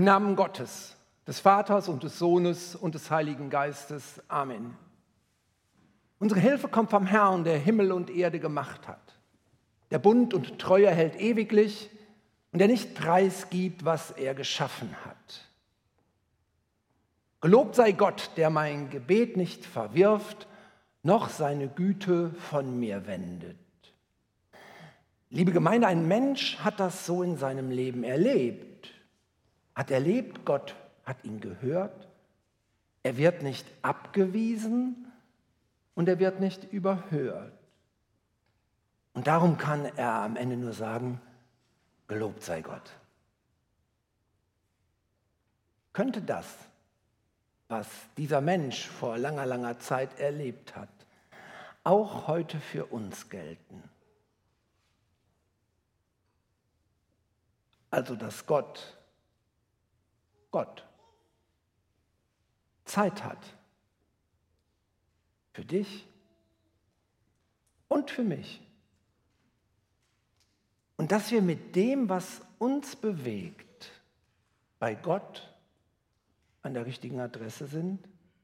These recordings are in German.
Im Namen Gottes, des Vaters und des Sohnes und des Heiligen Geistes. Amen. Unsere Hilfe kommt vom Herrn, der Himmel und Erde gemacht hat, der Bund und Treue hält ewiglich und der nicht preisgibt, was er geschaffen hat. Gelobt sei Gott, der mein Gebet nicht verwirft, noch seine Güte von mir wendet. Liebe Gemeinde, ein Mensch hat das so in seinem Leben erlebt. Hat erlebt, Gott hat ihn gehört. Er wird nicht abgewiesen und er wird nicht überhört. Und darum kann er am Ende nur sagen, gelobt sei Gott. Könnte das, was dieser Mensch vor langer, langer Zeit erlebt hat, auch heute für uns gelten? Also, dass Gott Zeit hat für dich und für mich. Und dass wir mit dem, was uns bewegt, bei Gott an der richtigen Adresse sind?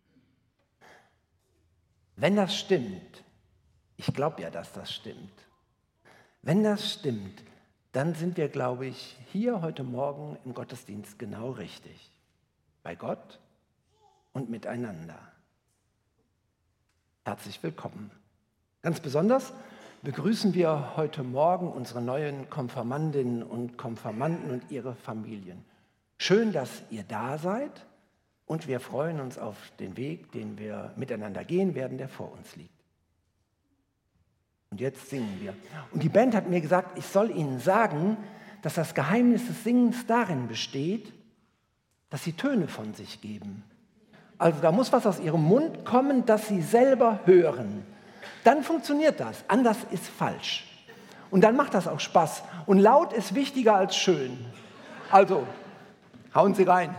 Wenn das stimmt, ich glaube ja, dass das stimmt, wenn das stimmt, dann sind wir, glaube ich, hier heute Morgen im Gottesdienst genau richtig. Bei Gott und miteinander. Herzlich willkommen. Ganz besonders begrüßen wir heute Morgen unsere neuen Konfirmandinnen und Konfirmanden und ihre Familien. Schön, dass ihr da seid und wir freuen uns auf den Weg, den wir miteinander gehen werden, der vor uns liegt. Und jetzt singen wir. Und die Band hat mir gesagt, ich soll Ihnen sagen, dass das Geheimnis des Singens darin besteht, dass Sie Töne von sich geben. Also da muss was aus Ihrem Mund kommen, das Sie selber hören. Dann funktioniert das, anders ist falsch. Und dann macht das auch Spaß. Und laut ist wichtiger als schön. Also, hauen Sie rein.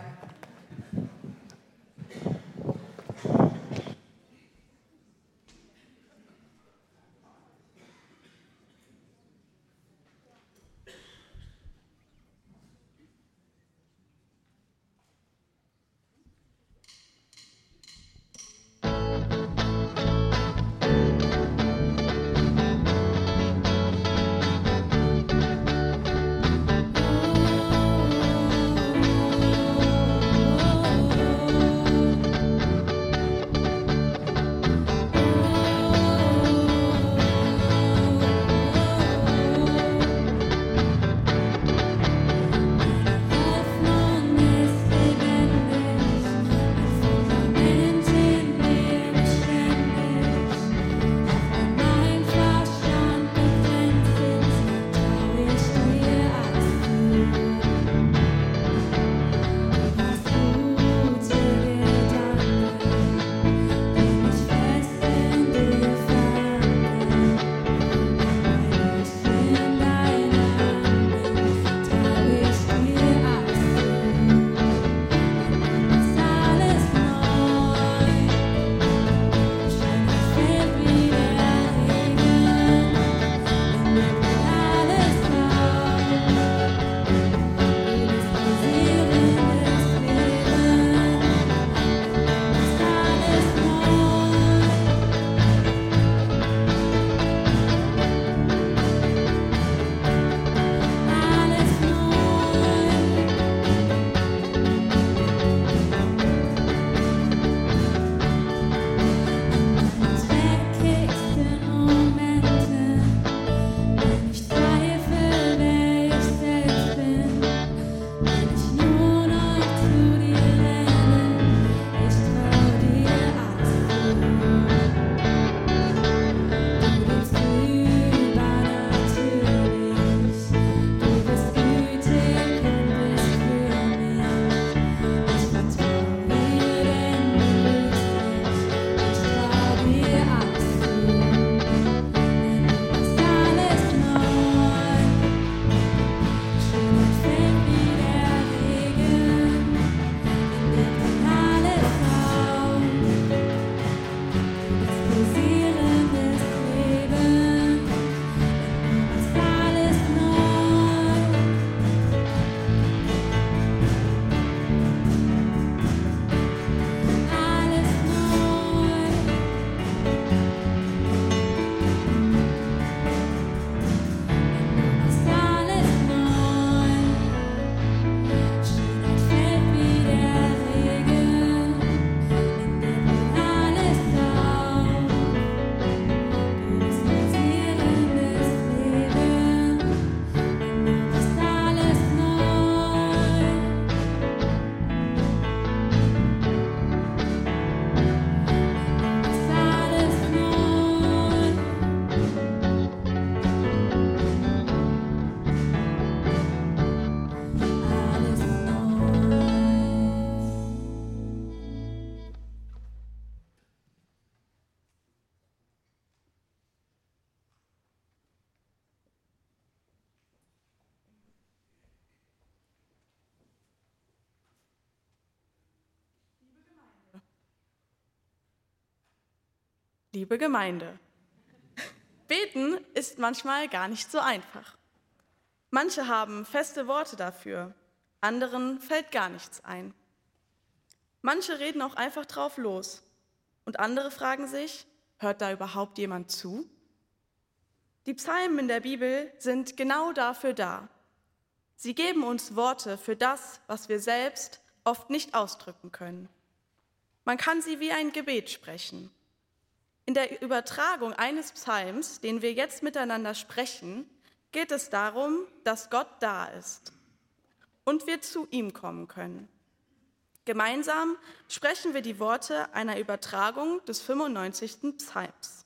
liebe Gemeinde. Beten ist manchmal gar nicht so einfach. Manche haben feste Worte dafür, anderen fällt gar nichts ein. Manche reden auch einfach drauf los und andere fragen sich, hört da überhaupt jemand zu? Die Psalmen in der Bibel sind genau dafür da. Sie geben uns Worte für das, was wir selbst oft nicht ausdrücken können. Man kann sie wie ein Gebet sprechen. In der Übertragung eines Psalms, den wir jetzt miteinander sprechen, geht es darum, dass Gott da ist und wir zu ihm kommen können. Gemeinsam sprechen wir die Worte einer Übertragung des 95. Psalms.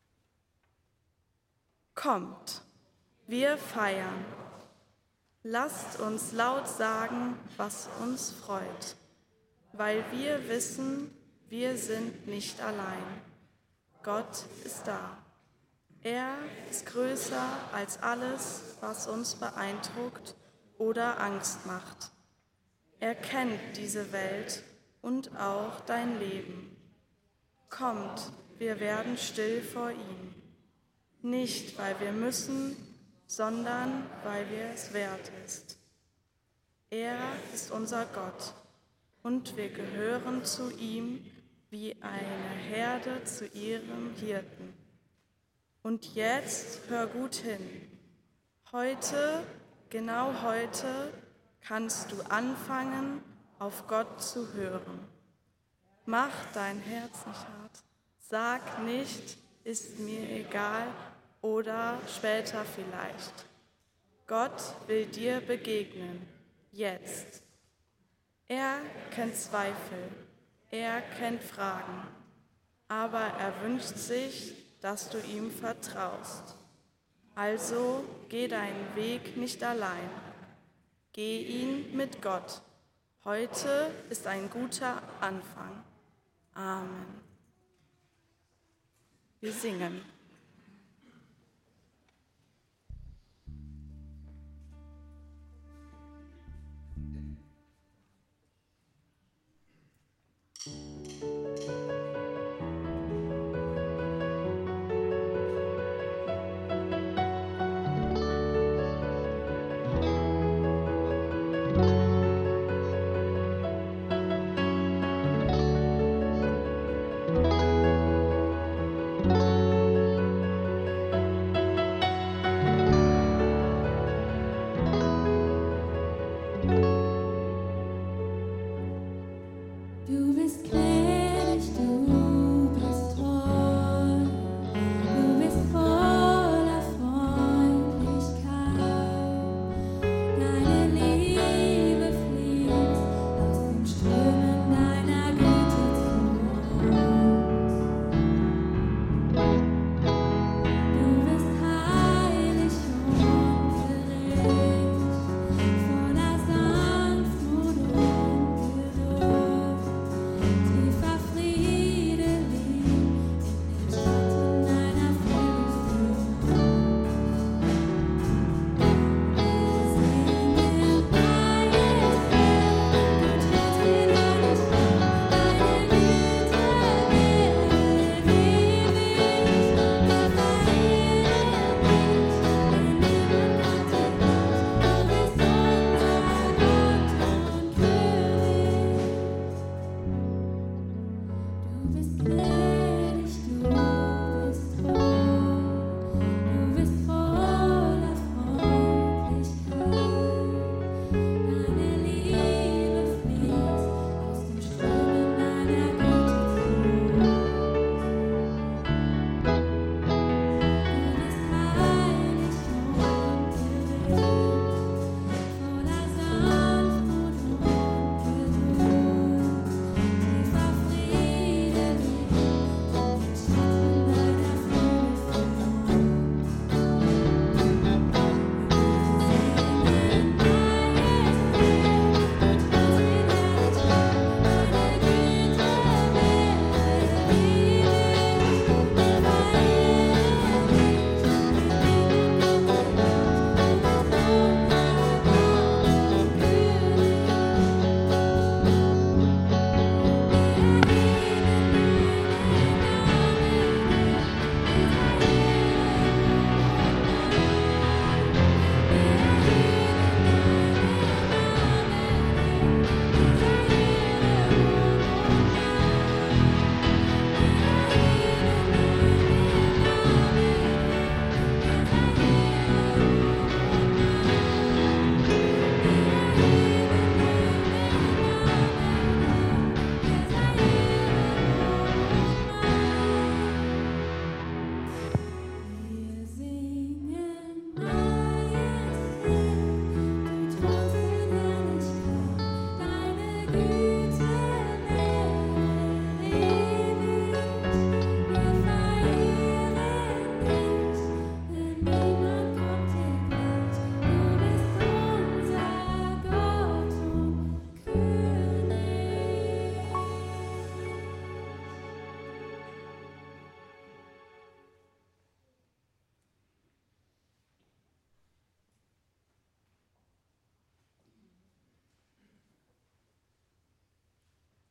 Kommt, wir feiern. Lasst uns laut sagen, was uns freut, weil wir wissen, wir sind nicht allein. Gott ist da. Er ist größer als alles, was uns beeindruckt oder Angst macht. Er kennt diese Welt und auch dein Leben. Kommt, wir werden still vor ihm. Nicht, weil wir müssen, sondern weil wir es wert ist. Er ist unser Gott und wir gehören zu ihm wie eine Herde zu ihrem Hirten. Und jetzt hör gut hin. Heute, genau heute, kannst du anfangen, auf Gott zu hören. Mach dein Herz nicht hart. Sag nicht, ist mir egal oder später vielleicht. Gott will dir begegnen, jetzt. Er kennt Zweifel, er kennt Fragen, aber er wünscht sich, dass du ihm vertraust. Also geh deinen Weg nicht allein. Geh ihn mit Gott. Heute ist ein guter Anfang. Amen. Wir singen.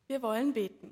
Wir wollen beten.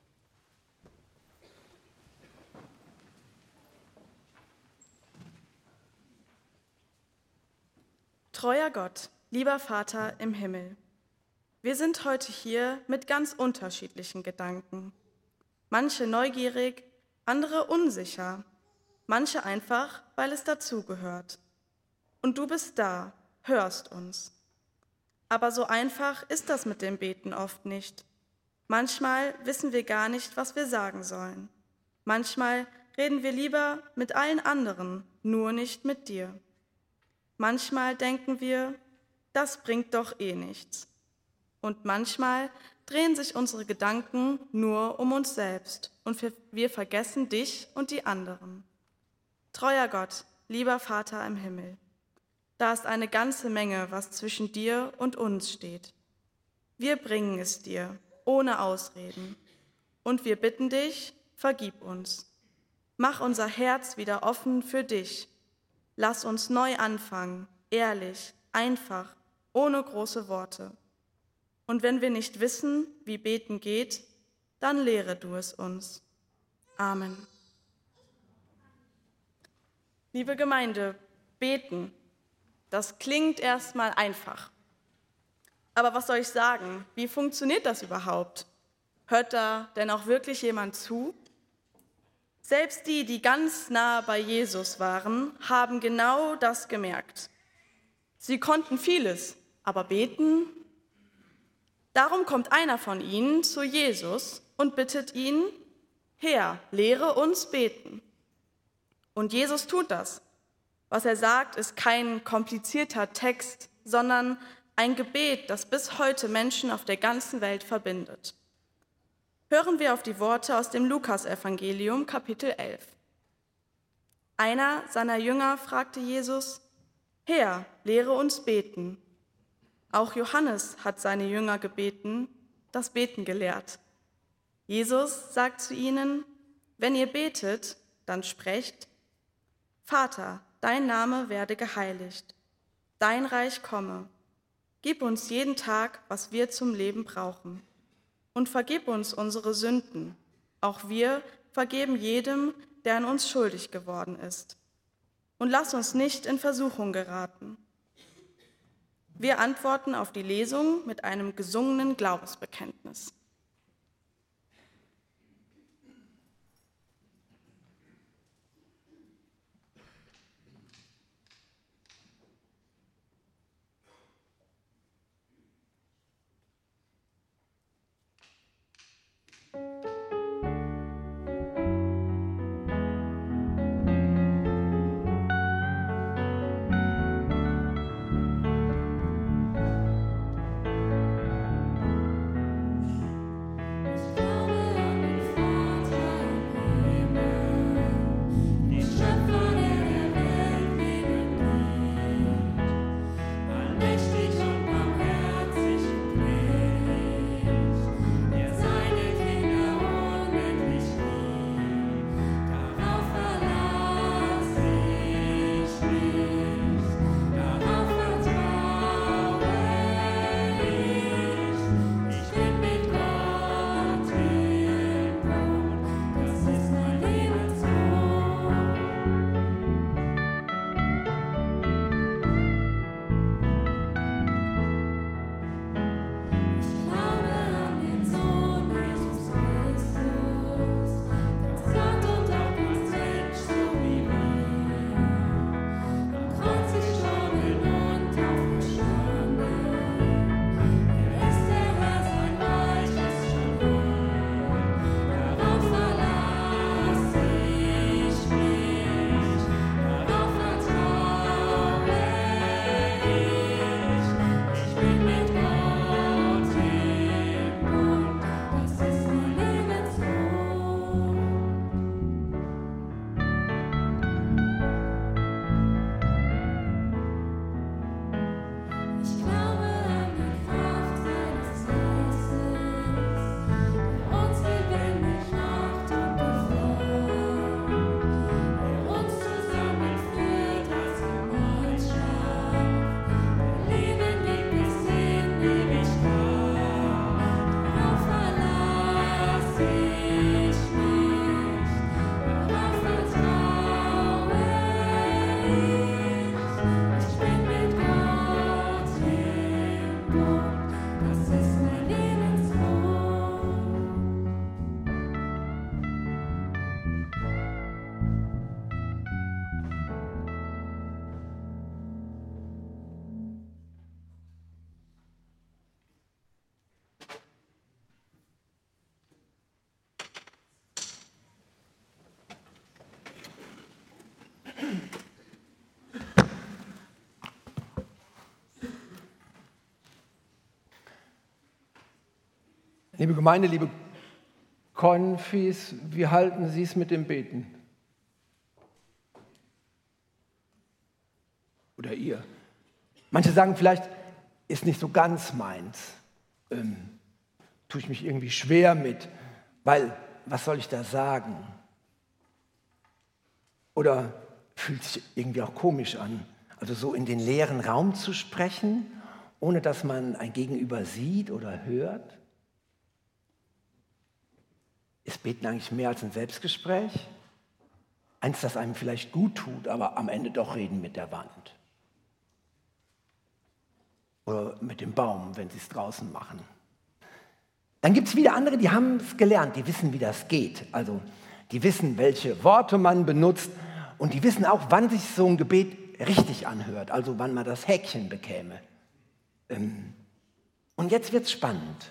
Treuer Gott, lieber Vater im Himmel, wir sind heute hier mit ganz unterschiedlichen Gedanken. Manche neugierig, andere unsicher, manche einfach, weil es dazugehört. Und du bist da, hörst uns. Aber so einfach ist das mit dem Beten oft nicht. Manchmal wissen wir gar nicht, was wir sagen sollen. Manchmal reden wir lieber mit allen anderen, nur nicht mit dir. Manchmal denken wir, das bringt doch eh nichts. Und manchmal drehen sich unsere Gedanken nur um uns selbst und wir vergessen dich und die anderen. Treuer Gott, lieber Vater im Himmel, da ist eine ganze Menge, was zwischen dir und uns steht. Wir bringen es dir, ohne Ausreden. Und wir bitten dich, vergib uns. Mach unser Herz wieder offen für dich. Lass uns neu anfangen, ehrlich, einfach, ohne große Worte. Und wenn wir nicht wissen, wie beten geht, dann lehre du es uns. Amen. Liebe Gemeinde, beten, das klingt erstmal einfach. Aber was soll ich sagen? Wie funktioniert das überhaupt? Hört da denn auch wirklich jemand zu? Selbst die, die ganz nah bei Jesus waren, haben genau das gemerkt. Sie konnten vieles, aber beten? Darum kommt einer von ihnen zu Jesus und bittet ihn, Herr, lehre uns beten. Und Jesus tut das. Was er sagt, ist kein komplizierter Text, sondern ein Gebet, das bis heute Menschen auf der ganzen Welt verbindet. Hören wir auf die Worte aus dem Lukas-Evangelium, Kapitel 11. Einer seiner Jünger fragte Jesus, Herr, lehre uns beten. Auch Johannes hat seine Jünger gebeten, das Beten gelehrt. Jesus sagt zu ihnen, wenn ihr betet, dann sprecht, Vater, dein Name werde geheiligt, dein Reich komme. Gib uns jeden Tag, was wir zum Leben brauchen. Und vergib uns unsere Sünden. Auch wir vergeben jedem, der an uns schuldig geworden ist. Und lass uns nicht in Versuchung geraten. Wir antworten auf die Lesung mit einem gesungenen Glaubensbekenntnis. Liebe Gemeinde, liebe Konfis, wie halten Sie es mit dem Beten? Oder ihr? Manche sagen vielleicht, ist nicht so ganz meins. Tue ich mich irgendwie schwer mit, weil, was soll ich da sagen? Oder fühlt sich irgendwie auch komisch an, also so in den leeren Raum zu sprechen, ohne dass man ein Gegenüber sieht oder hört? Ist Beten eigentlich mehr als ein Selbstgespräch? Eins, das einem vielleicht gut tut, aber am Ende doch reden mit der Wand. Oder mit dem Baum, wenn sie es draußen machen. Dann gibt es wieder andere, die haben es gelernt, die wissen, wie das geht. Also die wissen, welche Worte man benutzt und die wissen auch, wann sich so ein Gebet richtig anhört, also wann man das Häkchen bekäme. Und jetzt wird es spannend.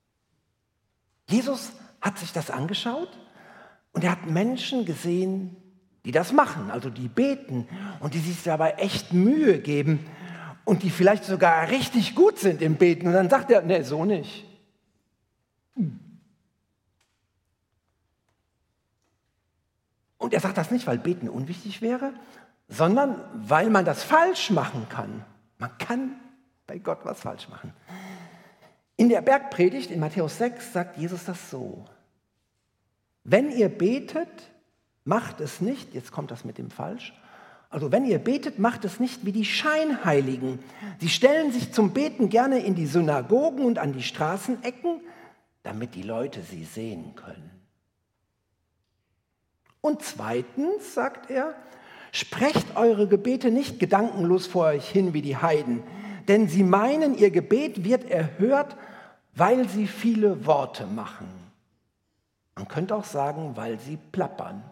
Jesus hat sich das angeschaut und er hat Menschen gesehen, die das machen, also die beten und die sich dabei echt Mühe geben und die vielleicht sogar richtig gut sind im Beten. Und dann sagt er, nee, so nicht. Und er sagt das nicht, weil Beten unwichtig wäre, sondern weil man das falsch machen kann. Man kann bei Gott was falsch machen. In der Bergpredigt in Matthäus 6 sagt Jesus das so: Wenn ihr betet, macht es nicht, jetzt kommt das mit dem falsch, also wenn ihr betet, macht es nicht wie die Scheinheiligen. Sie stellen sich zum Beten gerne in die Synagogen und an die Straßenecken, damit die Leute sie sehen können. Und zweitens, sagt er, sprecht eure Gebete nicht gedankenlos vor euch hin wie die Heiden, denn sie meinen, ihr Gebet wird erhört, weil sie viele Worte machen. Man könnte auch sagen, weil sie plappern.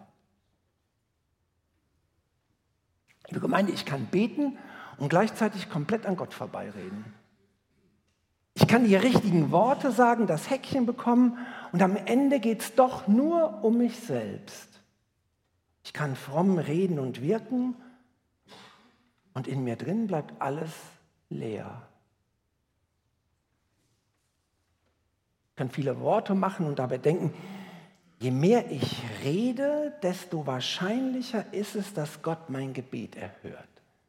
Liebe Gemeinde, ich kann beten und gleichzeitig komplett an Gott vorbeireden. Ich kann die richtigen Worte sagen, das Häkchen bekommen und am Ende geht es doch nur um mich selbst. Ich kann fromm reden und wirken und in mir drin bleibt alles leer. Ich kann viele Worte machen und dabei denken, je mehr ich rede, desto wahrscheinlicher ist es, dass Gott mein Gebet erhört.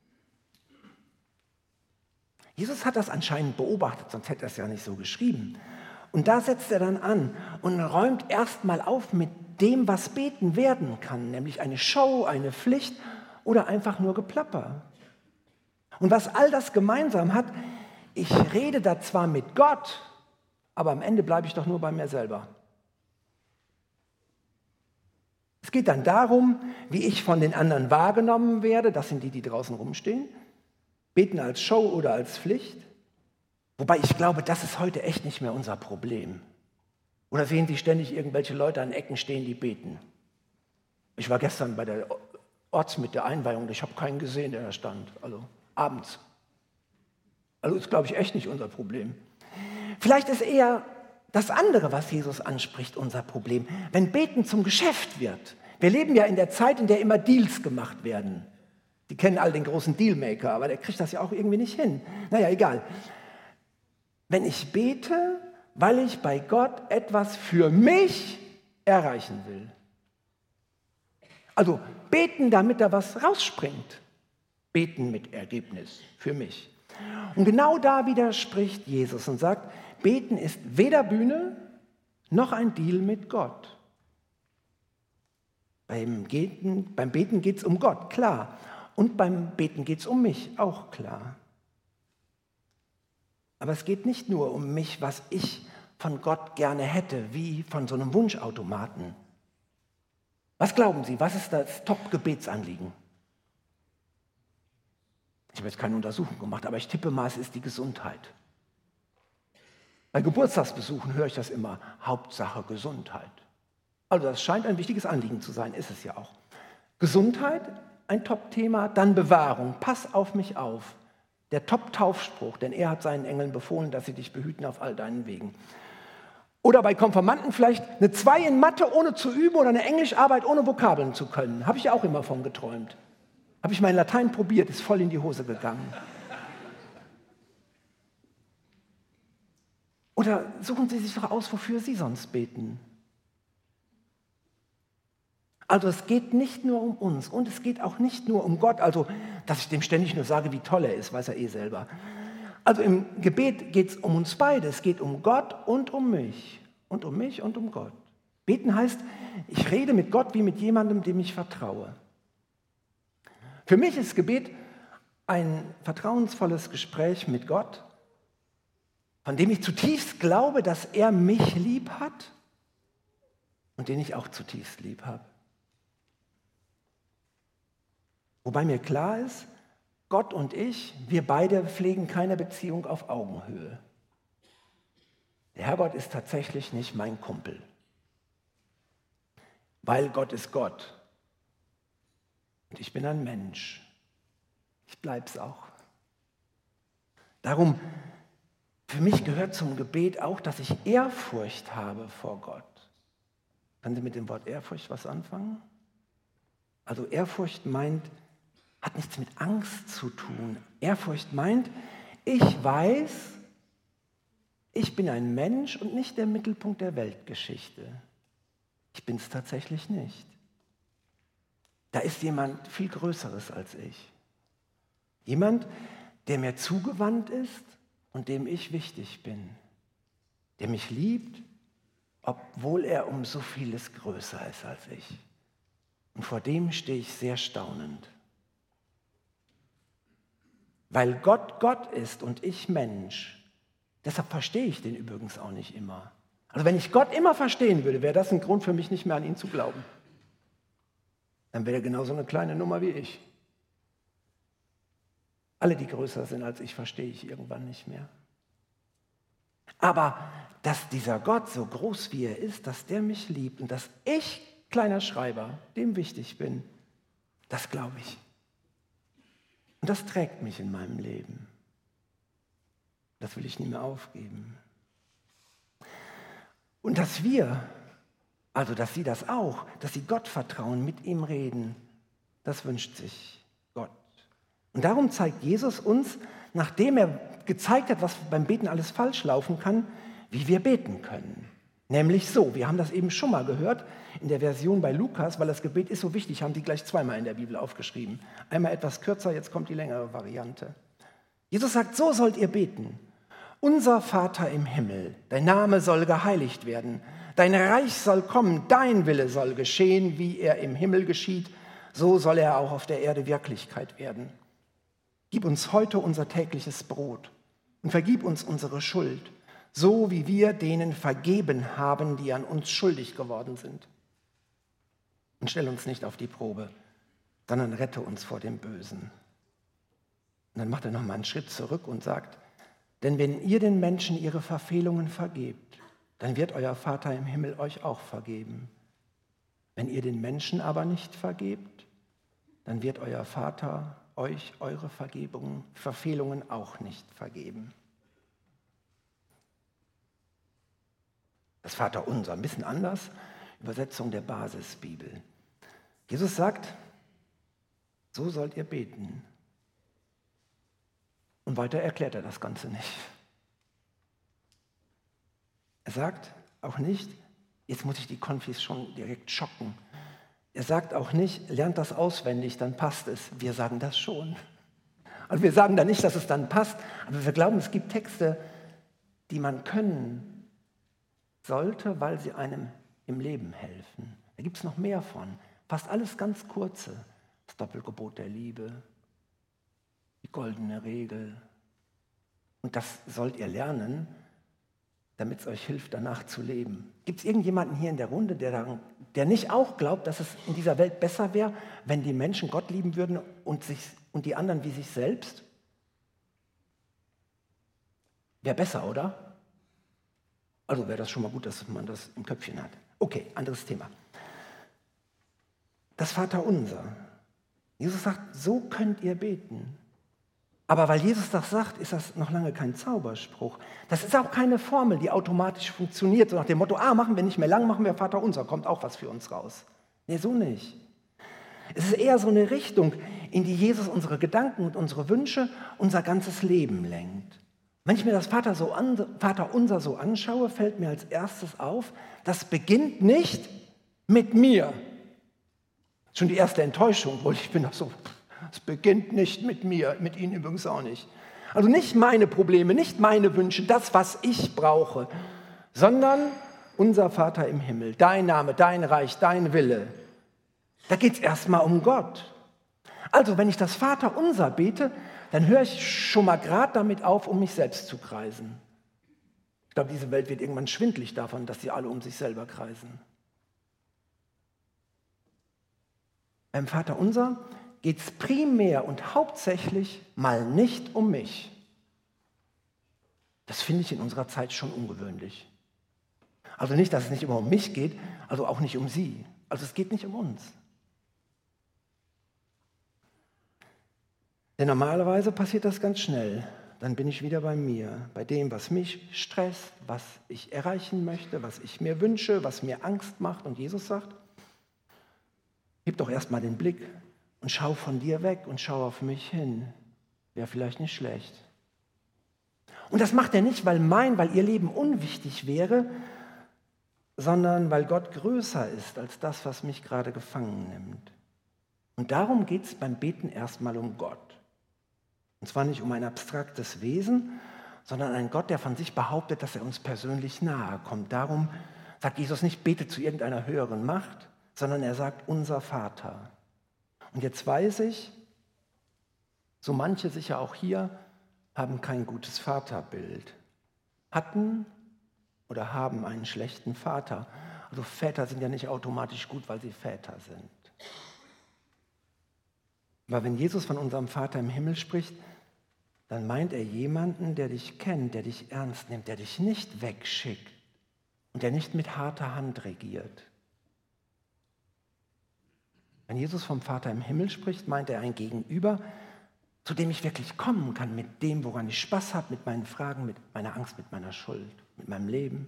Jesus hat das anscheinend beobachtet, sonst hätte er es ja nicht so geschrieben. Und da setzt er dann an und räumt erstmal auf mit dem, was Beten werden kann, nämlich eine Show, eine Pflicht oder einfach nur Geplapper. Und was all das gemeinsam hat, ich rede da zwar mit Gott, aber am Ende bleibe ich doch nur bei mir selber. Es geht dann darum, wie ich von den anderen wahrgenommen werde, das sind die, die draußen rumstehen, beten als Show oder als Pflicht. Wobei ich glaube, das ist heute echt nicht mehr unser Problem. Oder sehen Sie ständig irgendwelche Leute an Ecken stehen, die beten? Ich war gestern bei der Ortsmitte Einweihung und ich habe keinen gesehen, der da stand. Also abends. Also ist, glaube ich, echt nicht unser Problem. Vielleicht ist eher das andere, was Jesus anspricht, unser Problem. Wenn Beten zum Geschäft wird. Wir leben ja in der Zeit, in der immer Deals gemacht werden. Die kennen all den großen Dealmaker, aber der kriegt das ja auch irgendwie nicht hin. Naja, egal. Wenn ich bete, weil ich bei Gott etwas für mich erreichen will. Also beten, damit da was rausspringt. Beten mit Ergebnis für mich. Und genau da widerspricht Jesus und sagt, Beten ist weder Bühne noch ein Deal mit Gott. Beim Beten geht es um Gott, klar. Und beim Beten geht es um mich, auch klar. Aber es geht nicht nur um mich, was ich von Gott gerne hätte, wie von so einem Wunschautomaten. Was glauben Sie, was ist das Top-Gebetsanliegen? Ich habe jetzt keine Untersuchung gemacht, aber ich tippe mal, es ist die Gesundheit. Bei Geburtstagsbesuchen höre ich das immer, Hauptsache Gesundheit. Also das scheint ein wichtiges Anliegen zu sein, ist es ja auch. Gesundheit, ein Top-Thema, dann Bewahrung, pass auf mich auf. Der Top-Taufspruch, denn er hat seinen Engeln befohlen, dass sie dich behüten auf all deinen Wegen. Oder bei Konfirmanden vielleicht eine 2 in Mathe ohne zu üben oder eine Englischarbeit ohne Vokabeln zu können. Habe ich auch immer von geträumt. Habe ich mein Latein probiert, ist voll in die Hose gegangen. Oder suchen Sie sich doch aus, wofür Sie sonst beten. Also es geht nicht nur um uns und es geht auch nicht nur um Gott, also dass ich dem ständig nur sage, wie toll er ist, weiß er eh selber. Also im Gebet geht es um uns beide, es geht um Gott und um mich und um mich und um Gott. Beten heißt, ich rede mit Gott wie mit jemandem, dem ich vertraue. Für mich ist Gebet ein vertrauensvolles Gespräch mit Gott, von dem ich zutiefst glaube, dass er mich lieb hat und den ich auch zutiefst lieb habe. Wobei mir klar ist, Gott und ich, wir beide pflegen keine Beziehung auf Augenhöhe. Der Herrgott ist tatsächlich nicht mein Kumpel, weil Gott ist Gott und ich bin ein Mensch. Ich bleib's auch. Darum, für mich gehört zum Gebet auch, dass ich Ehrfurcht habe vor Gott. Können Sie mit dem Wort Ehrfurcht was anfangen? Also Ehrfurcht hat nichts mit Angst zu tun. Ehrfurcht meint, ich weiß, ich bin ein Mensch und nicht der Mittelpunkt der Weltgeschichte. Ich bin es tatsächlich nicht. Da ist jemand viel Größeres als ich. Jemand, der mir zugewandt ist und dem ich wichtig bin. Der mich liebt, obwohl er um so vieles größer ist als ich. Und vor dem stehe ich sehr staunend. Weil Gott Gott ist und ich Mensch. Deshalb verstehe ich den übrigens auch nicht immer. Also wenn ich Gott immer verstehen würde, wäre das ein Grund für mich, nicht mehr an ihn zu glauben. Dann wäre er genauso eine kleine Nummer wie ich. Alle, die größer sind als ich, verstehe ich irgendwann nicht mehr. Aber dass dieser Gott so groß wie er ist, dass der mich liebt und dass ich, kleiner Schreiber, dem wichtig bin, das glaube ich. Und das trägt mich in meinem Leben. Das will ich nie mehr aufgeben. Und dass wir, also dass Sie das auch, dass Sie Gott vertrauen, mit ihm reden, das wünscht sich Gott. Und darum zeigt Jesus uns, nachdem er gezeigt hat, was beim Beten alles falsch laufen kann, wie wir beten können. Nämlich so, wir haben das eben schon mal gehört in der Version bei Lukas, weil das Gebet ist so wichtig, haben die gleich zweimal in der Bibel aufgeschrieben. Einmal etwas kürzer, jetzt kommt die längere Variante. Jesus sagt, so sollt ihr beten. Unser Vater im Himmel, dein Name soll geheiligt werden, dein Reich soll kommen, dein Wille soll geschehen, wie er im Himmel geschieht, so soll er auch auf der Erde Wirklichkeit werden. Gib uns heute unser tägliches Brot und vergib uns unsere Schuld, so wie wir denen vergeben haben, die an uns schuldig geworden sind. Und stell uns nicht auf die Probe, sondern rette uns vor dem Bösen. Und dann macht er nochmal einen Schritt zurück und sagt, denn wenn ihr den Menschen ihre Verfehlungen vergebt, dann wird euer Vater im Himmel euch auch vergeben. Wenn ihr den Menschen aber nicht vergebt, dann wird euer Vater euch eure Verfehlungen auch nicht vergeben. Das Vaterunser, ein bisschen anders, Übersetzung der Basisbibel. Jesus sagt, so sollt ihr beten. Und weiter erklärt er das Ganze nicht. Er sagt auch nicht, jetzt muss ich die Konfis schon direkt schocken. Er sagt auch nicht, lernt das auswendig, dann passt es. Wir sagen das schon. Also wir sagen da nicht, dass es dann passt, aber wir glauben, es gibt Texte, die man können sollte, weil sie einem im Leben helfen. Da gibt es noch mehr von. Fast alles ganz kurze. Das Doppelgebot der Liebe, die goldene Regel. Und das sollt ihr lernen, damit es euch hilft, danach zu leben. Gibt es irgendjemanden hier in der Runde, der nicht auch glaubt, dass es in dieser Welt besser wäre, wenn die Menschen Gott lieben würden und die anderen wie sich selbst? Wäre besser, oder? Also wäre das schon mal gut, dass man das im Köpfchen hat. Okay, anderes Thema. Das Vaterunser. Jesus sagt, so könnt ihr beten. Aber weil Jesus das sagt, ist das noch lange kein Zauberspruch. Das ist auch keine Formel, die automatisch funktioniert, so nach dem Motto, machen wir nicht mehr lang, machen wir Vaterunser, kommt auch was für uns raus. Nee, so nicht. Es ist eher so eine Richtung, in die Jesus unsere Gedanken und unsere Wünsche, unser ganzes Leben lenkt. Wenn ich mir das Vaterunser so anschaue, fällt mir als erstes auf, das beginnt nicht mit mir. Schon die erste Enttäuschung, obwohl ich bin doch so, es beginnt nicht mit mir, mit Ihnen übrigens auch nicht. Also nicht meine Probleme, nicht meine Wünsche, das, was ich brauche, sondern unser Vater im Himmel, dein Name, dein Reich, dein Wille. Da geht es erstmal um Gott. Also wenn ich das Vaterunser bete, dann höre ich schon mal gerade damit auf, um mich selbst zu kreisen. Ich glaube, diese Welt wird irgendwann schwindlig davon, dass sie alle um sich selber kreisen. Beim Vaterunser geht es primär und hauptsächlich mal nicht um mich. Das finde ich in unserer Zeit schon ungewöhnlich. Also nicht, dass es nicht immer um mich geht, also auch nicht um Sie. Also es geht nicht um uns. Denn normalerweise passiert das ganz schnell. Dann bin ich wieder bei mir, bei dem, was mich stresst, was ich erreichen möchte, was ich mir wünsche, was mir Angst macht. Und Jesus sagt, heb doch erstmal den Blick und schau von dir weg und schau auf mich hin. Wäre vielleicht nicht schlecht. Und das macht er nicht, weil ihr Leben unwichtig wäre, sondern weil Gott größer ist als das, was mich gerade gefangen nimmt. Und darum geht es beim Beten erstmal um Gott. Und zwar nicht um ein abstraktes Wesen, sondern ein Gott, der von sich behauptet, dass er uns persönlich nahe kommt. Darum sagt Jesus nicht, bete zu irgendeiner höheren Macht, sondern er sagt, unser Vater. Und jetzt weiß ich, so manche sicher auch hier, haben kein gutes Vaterbild, hatten oder haben einen schlechten Vater. Also Väter sind ja nicht automatisch gut, weil sie Väter sind. Aber wenn Jesus von unserem Vater im Himmel spricht, dann meint er jemanden, der dich kennt, der dich ernst nimmt, der dich nicht wegschickt und der nicht mit harter Hand regiert. Wenn Jesus vom Vater im Himmel spricht, meint er ein Gegenüber, zu dem ich wirklich kommen kann, mit dem, woran ich Spaß habe, mit meinen Fragen, mit meiner Angst, mit meiner Schuld, mit meinem Leben.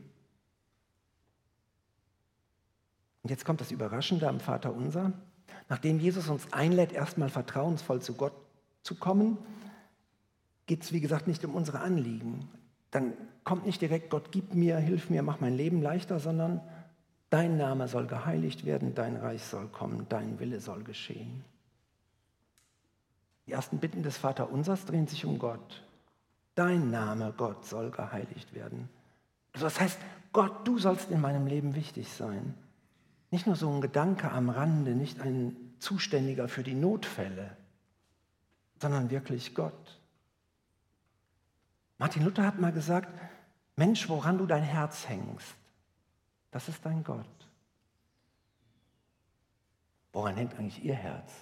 Und jetzt kommt das Überraschende am Vaterunser. Nachdem Jesus uns einlädt, erstmal vertrauensvoll zu Gott zu kommen, geht es, wie gesagt, nicht um unsere Anliegen. Dann kommt nicht direkt, Gott, gib mir, hilf mir, mach mein Leben leichter, sondern dein Name soll geheiligt werden, dein Reich soll kommen, dein Wille soll geschehen. Die ersten Bitten des Vaterunsers drehen sich um Gott. Dein Name, Gott, soll geheiligt werden. Also das heißt, Gott, du sollst in meinem Leben wichtig sein. Nicht nur so ein Gedanke am Rande, nicht ein Zuständiger für die Notfälle, sondern wirklich Gott. Martin Luther hat mal gesagt, Mensch, woran du dein Herz hängst, das ist dein Gott. Woran hängt eigentlich Ihr Herz?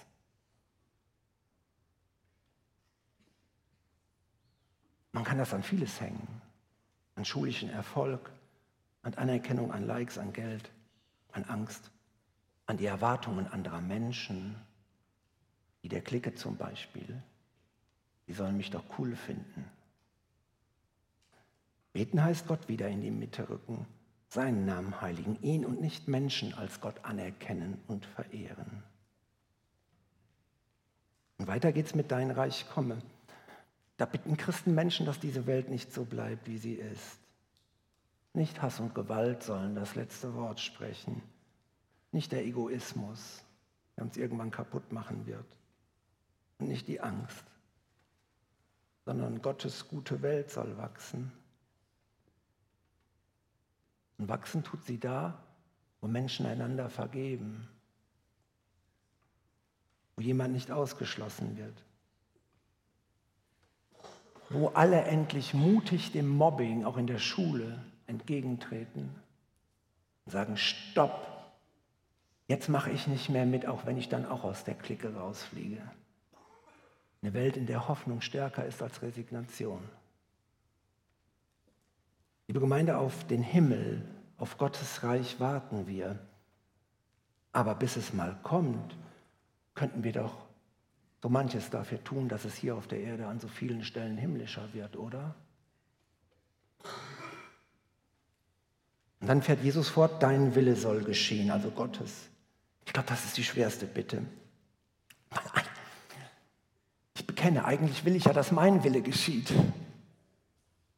Man kann das an vieles hängen, an schulischen Erfolg, an Anerkennung, an Likes, an Geld, an Angst, an die Erwartungen anderer Menschen, wie der Clique zum Beispiel. Die sollen mich doch cool finden. Beten heißt Gott wieder in die Mitte rücken, seinen Namen heiligen, ihn und nicht Menschen als Gott anerkennen und verehren. Und weiter geht's mit Dein Reich komme. Da bitten Christen Menschen, dass diese Welt nicht so bleibt, wie sie ist. Nicht Hass und Gewalt sollen das letzte Wort sprechen. Nicht der Egoismus, der uns irgendwann kaputt machen wird. Und nicht die Angst, sondern Gottes gute Welt soll wachsen. Und wachsen tut sie da, wo Menschen einander vergeben, wo jemand nicht ausgeschlossen wird, wo alle endlich mutig dem Mobbing, auch in der Schule, entgegentreten und sagen, stopp, jetzt mache ich nicht mehr mit, auch wenn ich dann auch aus der Clique rausfliege. Eine Welt, in der Hoffnung stärker ist als Resignation. Liebe Gemeinde, auf den Himmel, auf Gottes Reich warten wir. Aber bis es mal kommt, könnten wir doch so manches dafür tun, dass es hier auf der Erde an so vielen Stellen himmlischer wird, oder? Und dann fährt Jesus fort, dein Wille soll geschehen, also Gottes. Ich glaube, das ist die schwerste Bitte. Ich bekenne, eigentlich will ich ja, dass mein Wille geschieht.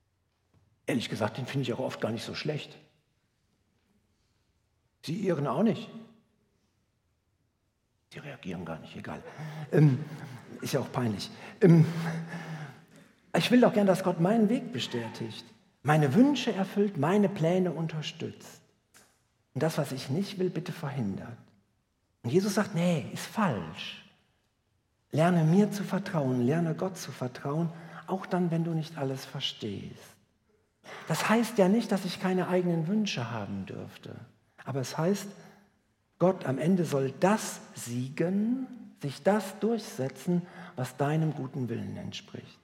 Ehrlich gesagt, den finde ich auch oft gar nicht so schlecht. Sie Ihren auch nicht. Sie reagieren gar nicht, egal. Ist ja auch peinlich. Ich will doch gern, dass Gott meinen Weg bestätigt, meine Wünsche erfüllt, meine Pläne unterstützt. Und das, was ich nicht will, bitte verhindert. Und Jesus sagt, nee, ist falsch. Lerne mir zu vertrauen, lerne Gott zu vertrauen, auch dann, wenn du nicht alles verstehst. Das heißt ja nicht, dass ich keine eigenen Wünsche haben dürfte. Aber es heißt, Gott am Ende soll das siegen, sich das durchsetzen, was deinem guten Willen entspricht.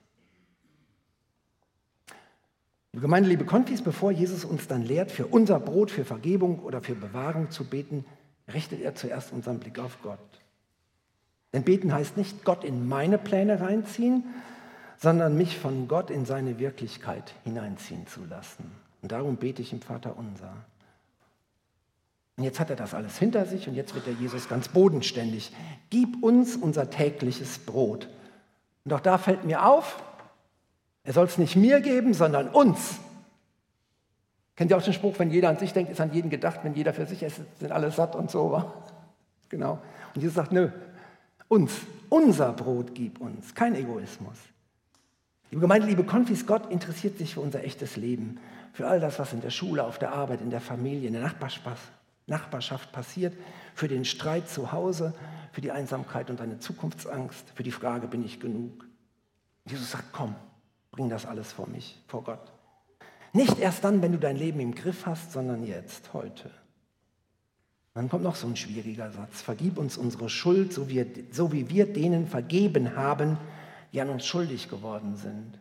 Liebe Gemeinde, liebe Konfis, bevor Jesus uns dann lehrt, für unser Brot, für Vergebung oder für Bewahrung zu beten, richtet er zuerst unseren Blick auf Gott. Denn beten heißt nicht Gott in meine Pläne reinziehen, sondern mich von Gott in seine Wirklichkeit hineinziehen zu lassen. Und darum bete ich im Vater unser. Und jetzt hat er das alles hinter sich und jetzt wird der Jesus ganz bodenständig. Gib uns unser tägliches Brot. Und auch da fällt mir auf, er soll es nicht mir geben, sondern uns. Kennt ihr auch den Spruch, wenn jeder an sich denkt, ist an jeden gedacht, wenn jeder für sich ist, sind alle satt und so. Genau. Und Jesus sagt, nö, uns, unser Brot gib uns, kein Egoismus. Liebe Gemeinde, liebe Konfis, Gott interessiert sich für unser echtes Leben, für all das, was in der Schule, auf der Arbeit, in der Familie, in der Nachbarschaft passiert, für den Streit zu Hause, für die Einsamkeit und eine Zukunftsangst, für die Frage, bin ich genug? Jesus sagt, komm, bring das alles vor mich, vor Gott. Nicht erst dann, wenn du dein Leben im Griff hast, sondern jetzt, heute. Dann kommt noch so ein schwieriger Satz. Vergib uns unsere Schuld, so wie wir denen vergeben haben, die an uns schuldig geworden sind.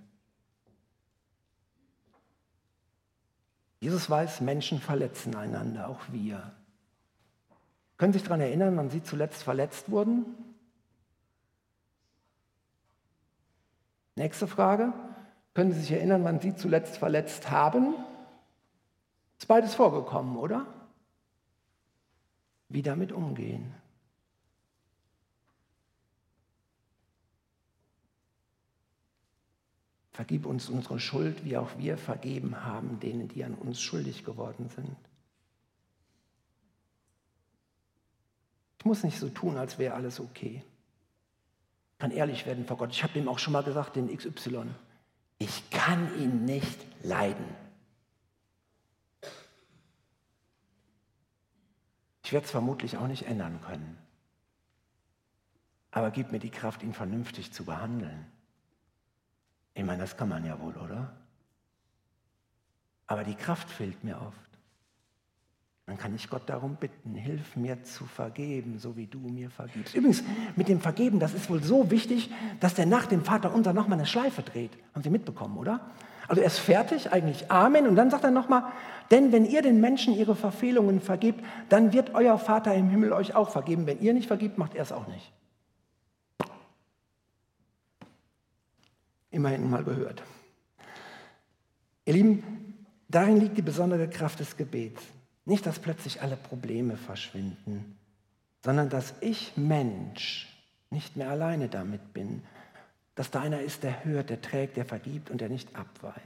Jesus weiß, Menschen verletzen einander, auch wir. Können Sie sich daran erinnern, wann Sie zuletzt verletzt wurden? Nächste Frage. Können Sie sich erinnern, wann Sie zuletzt verletzt haben? Ist beides vorgekommen, oder? Wie damit umgehen? Vergib uns unsere Schuld, wie auch wir vergeben haben denen, die an uns schuldig geworden sind. Ich muss nicht so tun, als wäre alles okay. Ich kann ehrlich werden vor Gott. Ich habe ihm auch schon mal gesagt, den XY. Ich kann ihn nicht leiden. Ich werde es vermutlich auch nicht ändern können. Aber gib mir die Kraft, ihn vernünftig zu behandeln. Ich meine, das kann man ja wohl, oder? Aber die Kraft fehlt mir oft. Dann kann ich Gott darum bitten, hilf mir zu vergeben, so wie du mir vergibst. Übrigens, mit dem Vergeben, das ist wohl so wichtig, dass der nach dem Vaterunser nochmal eine Schleife dreht. Haben Sie mitbekommen, oder? Also er ist fertig, eigentlich Amen, und dann sagt er nochmal, denn wenn ihr den Menschen ihre Verfehlungen vergebt, dann wird euer Vater im Himmel euch auch vergeben. Wenn ihr nicht vergibt, macht er es auch nicht. Immerhin mal gehört. Ihr Lieben, darin liegt die besondere Kraft des Gebets. Nicht, dass plötzlich alle Probleme verschwinden, sondern dass ich Mensch nicht mehr alleine damit bin, dass da einer ist, der hört, der trägt, der vergibt und der nicht abweist.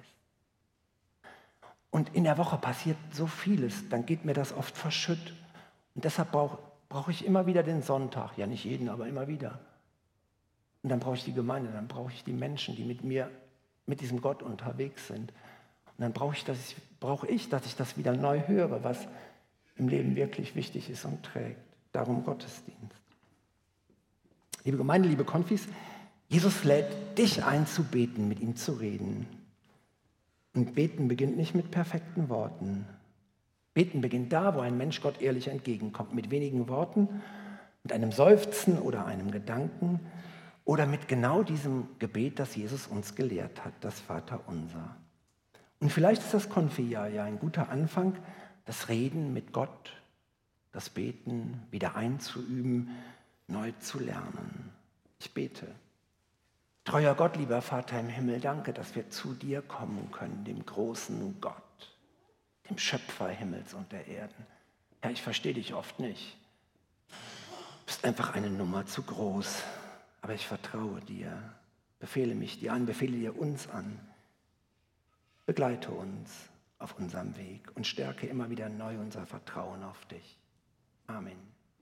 Und in der Woche passiert so vieles, dann geht mir das oft verschütt. Und deshalb brauche ich immer wieder den Sonntag, ja nicht jeden, aber immer wieder. Und dann brauche ich die Gemeinde, dann brauche ich die Menschen, die mit mir, mit diesem Gott unterwegs sind. Und dann brauche ich, dass ich das wieder neu höre, was im Leben wirklich wichtig ist und trägt. Darum Gottesdienst. Liebe Gemeinde, liebe Konfis, Jesus lädt dich ein, zu beten, mit ihm zu reden. Und beten beginnt nicht mit perfekten Worten. Beten beginnt da, wo ein Mensch Gott ehrlich entgegenkommt, mit wenigen Worten, mit einem Seufzen oder einem Gedanken oder mit genau diesem Gebet, das Jesus uns gelehrt hat, das Vaterunser. Und vielleicht ist das Konfijahr ja ein guter Anfang, das Reden mit Gott, das Beten wieder einzuüben, neu zu lernen. Ich bete. Treuer Gott, lieber Vater im Himmel, danke, dass wir zu dir kommen können, dem großen Gott, dem Schöpfer Himmels und der Erden. Ja, ich verstehe dich oft nicht. Du bist einfach eine Nummer zu groß, aber ich vertraue dir, befehle mich dir an, befehle dir uns an. Begleite uns auf unserem Weg und stärke immer wieder neu unser Vertrauen auf dich. Amen.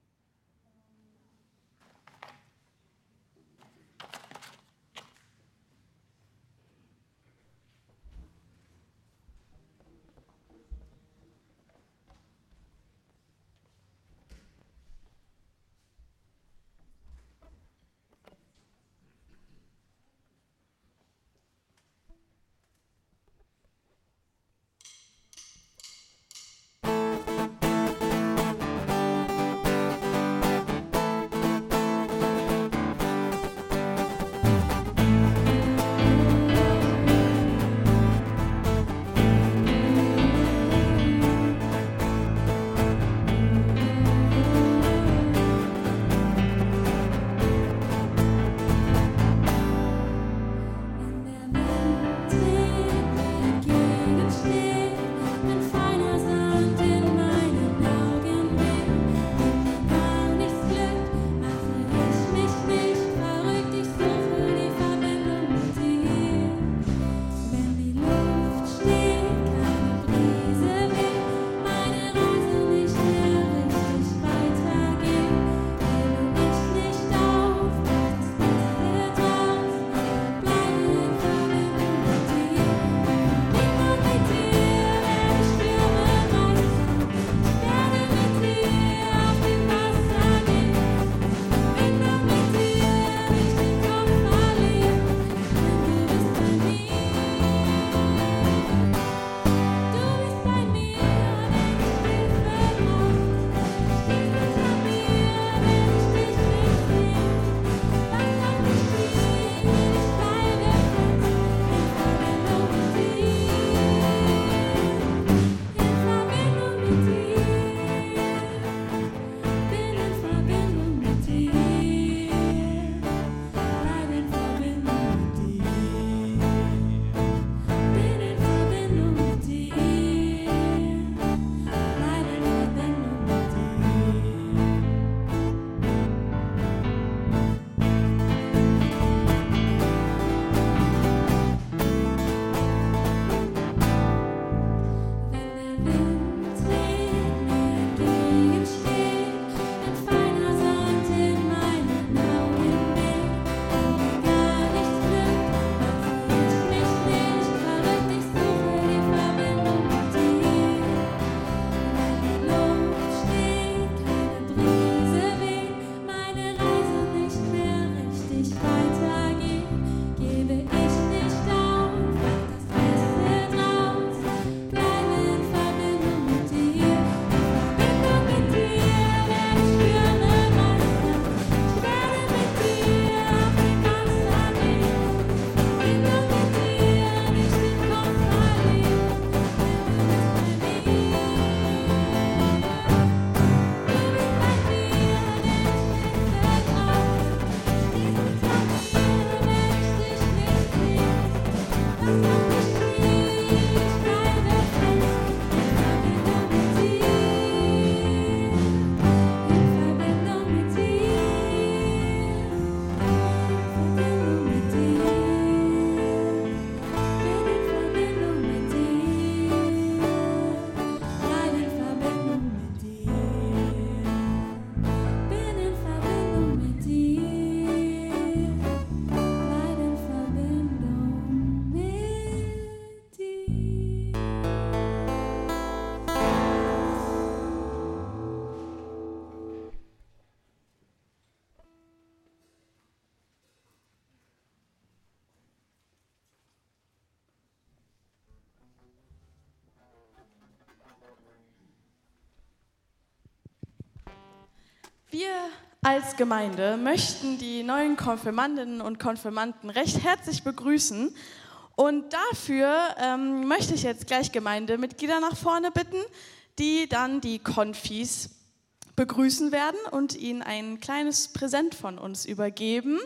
Wir als Gemeinde möchten die neuen Konfirmandinnen und Konfirmanden recht herzlich begrüßen. Und dafür möchte ich jetzt gleich Gemeindemitglieder nach vorne bitten, die dann die Konfis begrüßen werden und ihnen ein kleines Präsent von uns übergeben.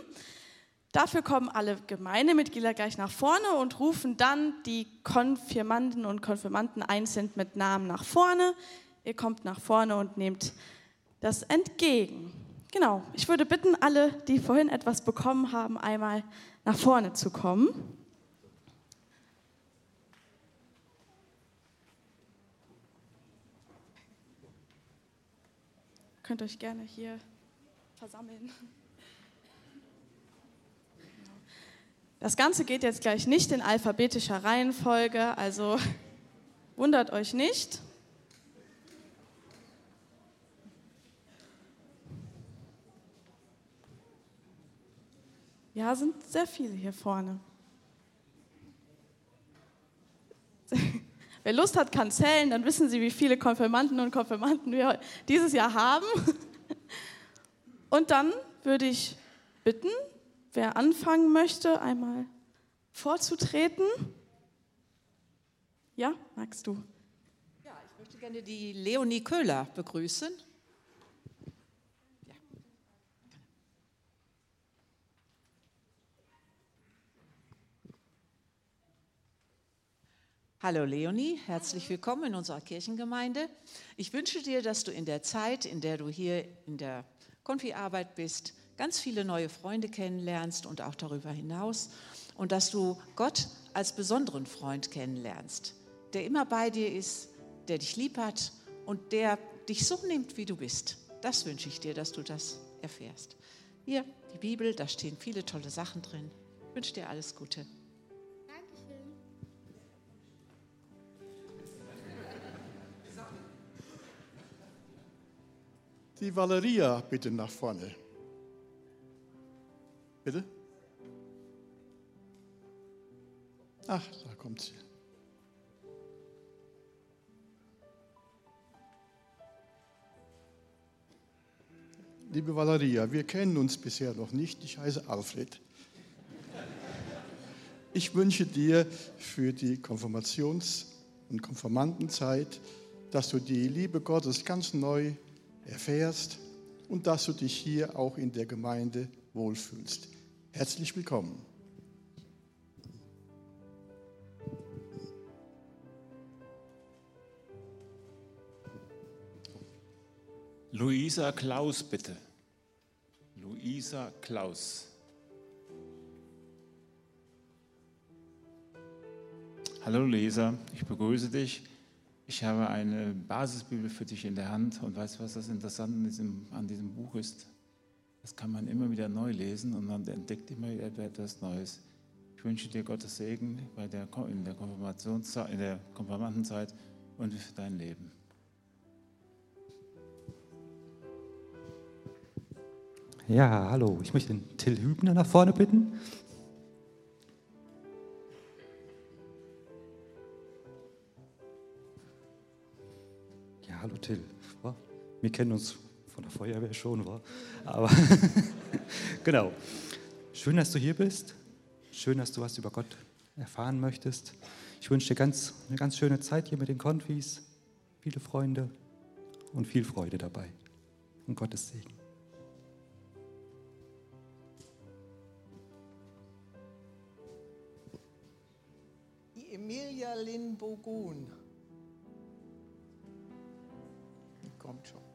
Dafür kommen alle Gemeindemitglieder gleich nach vorne und rufen dann die Konfirmandinnen und Konfirmanden einzeln mit Namen nach vorne. Ihr kommt nach vorne und nehmt das entgegen. Genau, ich würde bitten, alle, die vorhin etwas bekommen haben, einmal nach vorne zu kommen. könnt euch gerne hier versammeln. Das Ganze geht jetzt gleich nicht in alphabetischer Reihenfolge, also wundert euch nicht. Ja, sind sehr viele hier vorne. Wer Lust hat, kann zählen, dann wissen Sie, wie viele Konfirmanden und Konfirmanden wir dieses Jahr haben. Und dann würde ich bitten, wer anfangen möchte, einmal vorzutreten. Ja, magst du? Ja, ich möchte gerne die Leonie Köhler begrüßen. Ja. Hallo Leonie, herzlich willkommen in unserer Kirchengemeinde. Ich wünsche dir, dass du in der Zeit, in der du hier in der Konfi-Arbeit bist, ganz viele neue Freunde kennenlernst und auch darüber hinaus und dass du Gott als besonderen Freund kennenlernst, der immer bei dir ist, der dich lieb hat und der dich so nimmt, wie du bist. Das wünsche ich dir, dass du das erfährst. Hier, die Bibel, da stehen viele tolle Sachen drin. Ich wünsche dir alles Gute. Dankeschön. Die Valeria bitte nach vorne. Bitte? Ach, da kommt sie. Liebe Valeria, wir kennen uns bisher noch nicht. Ich heiße Alfred. Ich wünsche dir für die Konfirmations- und Konfirmandenzeit, dass du die Liebe Gottes ganz neu erfährst und dass du dich hier auch in der Gemeinde wohlfühlst. Herzlich willkommen. Luisa Klaus, bitte. Luisa Klaus. Hallo Luisa, ich begrüße dich. Ich habe eine Basisbibel für dich in der Hand und weißt du, was das Interessante an diesem Buch ist? Das kann man immer wieder neu lesen und man entdeckt immer wieder etwas Neues. Ich wünsche dir Gottes Segen in der Konfirmandenzeit und für dein Leben. Ja, hallo. Ich möchte den Till Hübner nach vorne bitten. Ja, hallo Till. Wir kennen uns von der Feuerwehr schon, aber genau. Schön, dass du hier bist. Schön, dass du was über Gott erfahren möchtest. Ich wünsche dir eine ganz schöne Zeit hier mit den Konfis, viele Freunde und viel Freude dabei. Und Gottes Segen. Die Emilia Lynn Bogun. Die kommt schon.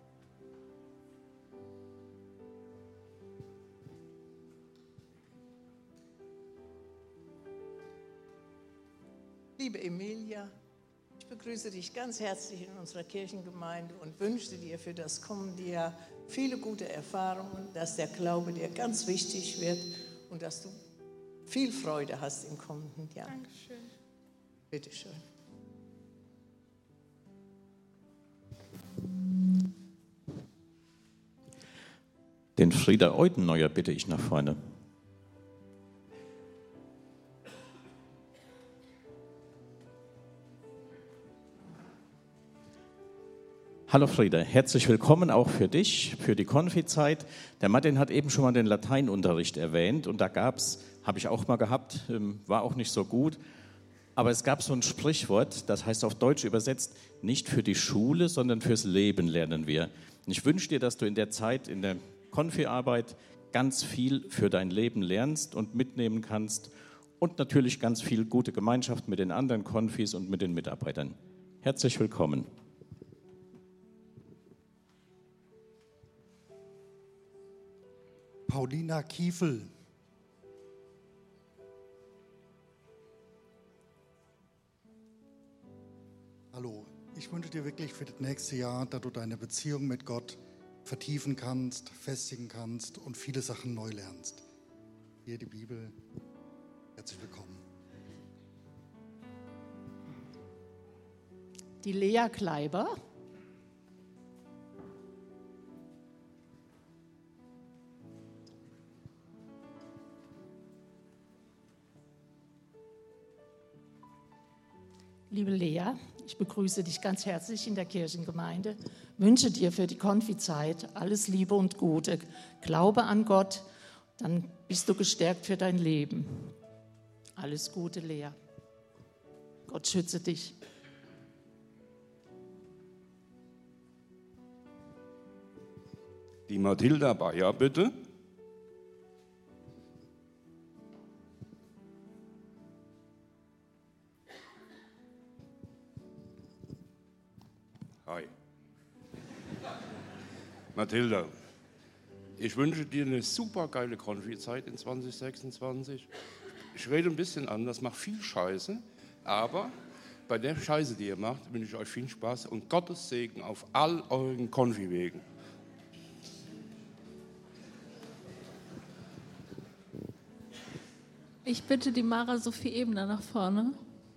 Liebe Emilia, ich begrüße dich ganz herzlich in unserer Kirchengemeinde und wünsche dir für das kommende Jahr viele gute Erfahrungen, dass der Glaube dir ganz wichtig wird und dass du viel Freude hast im kommenden Jahr. Dankeschön. Bitte schön. Den Frieda Eudeneuer bitte ich nach vorne. Hallo Frieda, herzlich willkommen auch für dich, für die Konfizeit. Der Martin hat eben schon mal den Lateinunterricht erwähnt und da gab's, habe ich auch mal gehabt, war auch nicht so gut, aber es gab so ein Sprichwort, das heißt auf Deutsch übersetzt, nicht für die Schule, sondern fürs Leben lernen wir. Und ich wünsche dir, dass du in der Zeit, in der Konfi-Arbeit ganz viel für dein Leben lernst und mitnehmen kannst und natürlich ganz viel gute Gemeinschaft mit den anderen Konfis und mit den Mitarbeitern. Herzlich willkommen. Paulina Kiefel. Hallo, ich wünsche dir wirklich für das nächste Jahr, dass du deine Beziehung mit Gott vertiefen kannst, festigen kannst und viele Sachen neu lernst. Hier die Bibel. Herzlich willkommen. Die Lea Kleiber. Liebe Lea, ich begrüße dich ganz herzlich in der Kirchengemeinde, wünsche dir für die Konfizeit alles Liebe und Gute. Glaube an Gott, dann bist du gestärkt für dein Leben. Alles Gute, Lea. Gott schütze dich. Die Mathilda Bayer, bitte. Hi. Mathilda, ich wünsche dir eine super geile Konfizeit in 2026. Ich rede ein bisschen anders, mache viel Scheiße, aber bei der Scheiße, die ihr macht, wünsche ich euch viel Spaß und Gottes Segen auf all euren Konfi-Wegen. Ich bitte die Mara Sophie Ebner nach vorne.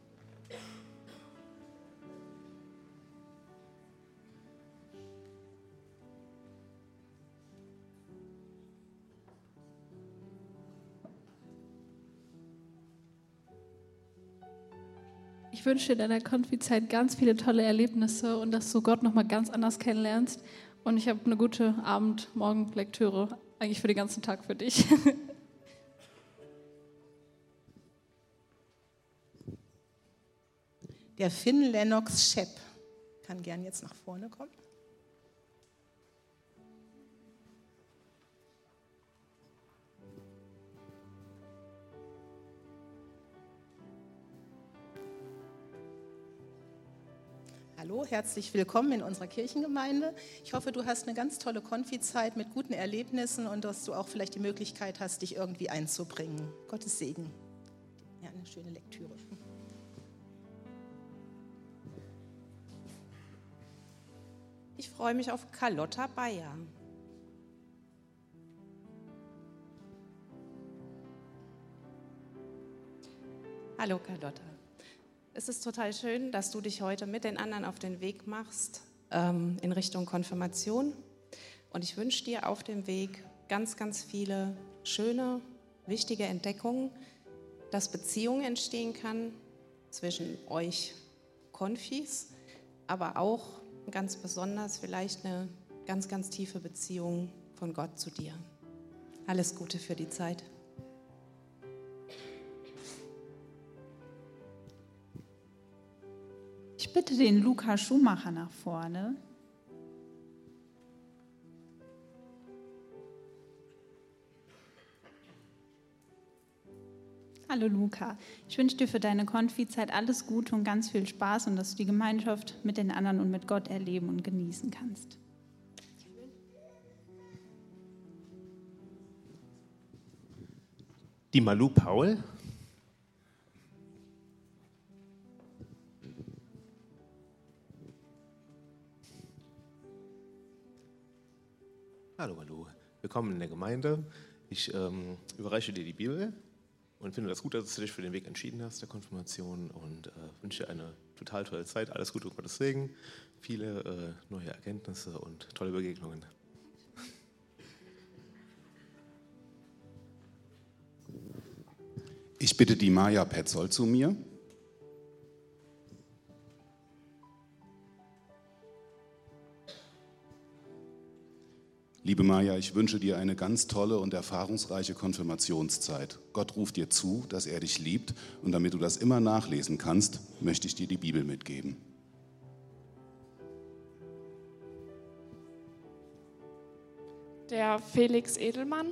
Ich wünsche dir in deiner Konfizeit ganz viele tolle Erlebnisse und dass du Gott nochmal ganz anders kennenlernst. Und ich habe eine gute Abend-Morgen-Lektüre eigentlich für den ganzen Tag für dich. Der Finn Lennox Schepp kann gern jetzt nach vorne kommen. Hallo, herzlich willkommen in unserer Kirchengemeinde. Ich hoffe, du hast eine ganz tolle Konfizeit mit guten Erlebnissen und dass du auch vielleicht die Möglichkeit hast, dich irgendwie einzubringen. Gottes Segen. Ja, eine schöne Lektüre. Ich freue mich auf Carlotta Bayer. Hallo Carlotta. Es ist total schön, dass du dich heute mit den anderen auf den Weg machst in Richtung Konfirmation. Und ich wünsche dir auf dem Weg ganz, ganz viele schöne, wichtige Entdeckungen, dass Beziehungen entstehen kann zwischen euch Konfis, aber auch ganz besonders vielleicht eine ganz, ganz tiefe Beziehung von Gott zu dir. Alles Gute für die Zeit. Ich bitte den Luca Schumacher nach vorne. Hallo Luca, ich wünsche dir für deine Konfizeit alles Gute und ganz viel Spaß und dass du die Gemeinschaft mit den anderen und mit Gott erleben und genießen kannst. Die Malu Paul. Hallo Malu, willkommen in der Gemeinde. Ich überreiche dir die Bibel und finde das gut, dass du dich für den Weg entschieden hast, der Konfirmation, und wünsche dir eine total tolle Zeit. Alles Gute und Gottes Segen, viele neue Erkenntnisse und tolle Begegnungen. Ich bitte die Maja Petzold zu mir. Liebe Maja, ich wünsche dir eine ganz tolle und erfahrungsreiche Konfirmationszeit. Gott ruft dir zu, dass er dich liebt, und damit du das immer nachlesen kannst, möchte ich dir die Bibel mitgeben. Der Felix Edelmann.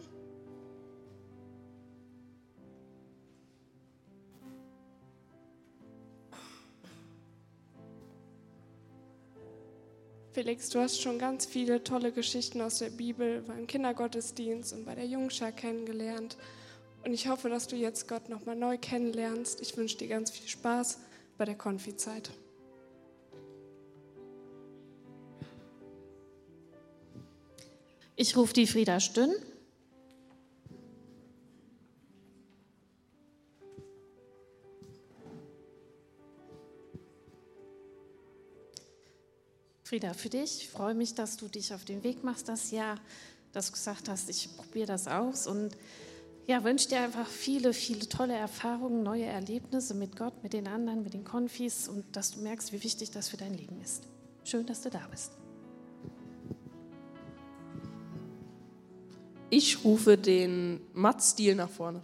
Felix, du hast schon ganz viele tolle Geschichten aus der Bibel beim Kindergottesdienst und bei der Jungschar kennengelernt. Und ich hoffe, dass du jetzt Gott nochmal neu kennenlernst. Ich wünsche dir ganz viel Spaß bei der Konfizeit. Ich rufe die Frieda Stünn. Frieda, für dich, ich freue mich, dass du dich auf den Weg machst das Jahr, dass du gesagt hast, ich probiere das aus und ja, wünsche dir einfach viele, viele tolle Erfahrungen, neue Erlebnisse mit Gott, mit den anderen, mit den Konfis und dass du merkst, wie wichtig das für dein Leben ist. Schön, dass du da bist. Ich rufe den Mats Stiel nach vorne.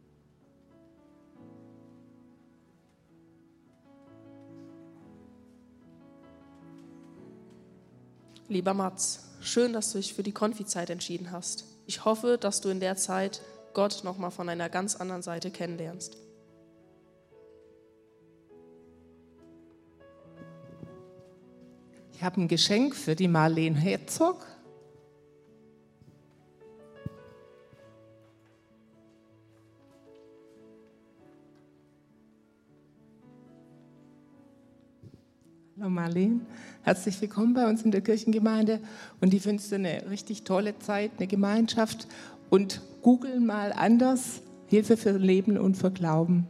Lieber Mats, schön, dass du dich für die Konfizeit entschieden hast. Ich hoffe, dass du in der Zeit Gott nochmal von einer ganz anderen Seite kennenlernst. Ich habe ein Geschenk für die Marlene Herzog. Hallo Marlene, herzlich willkommen bei uns in der Kirchengemeinde und ich wünsche dir eine richtig tolle Zeit, eine Gemeinschaft und google mal anders, Hilfe für Leben und für Glauben.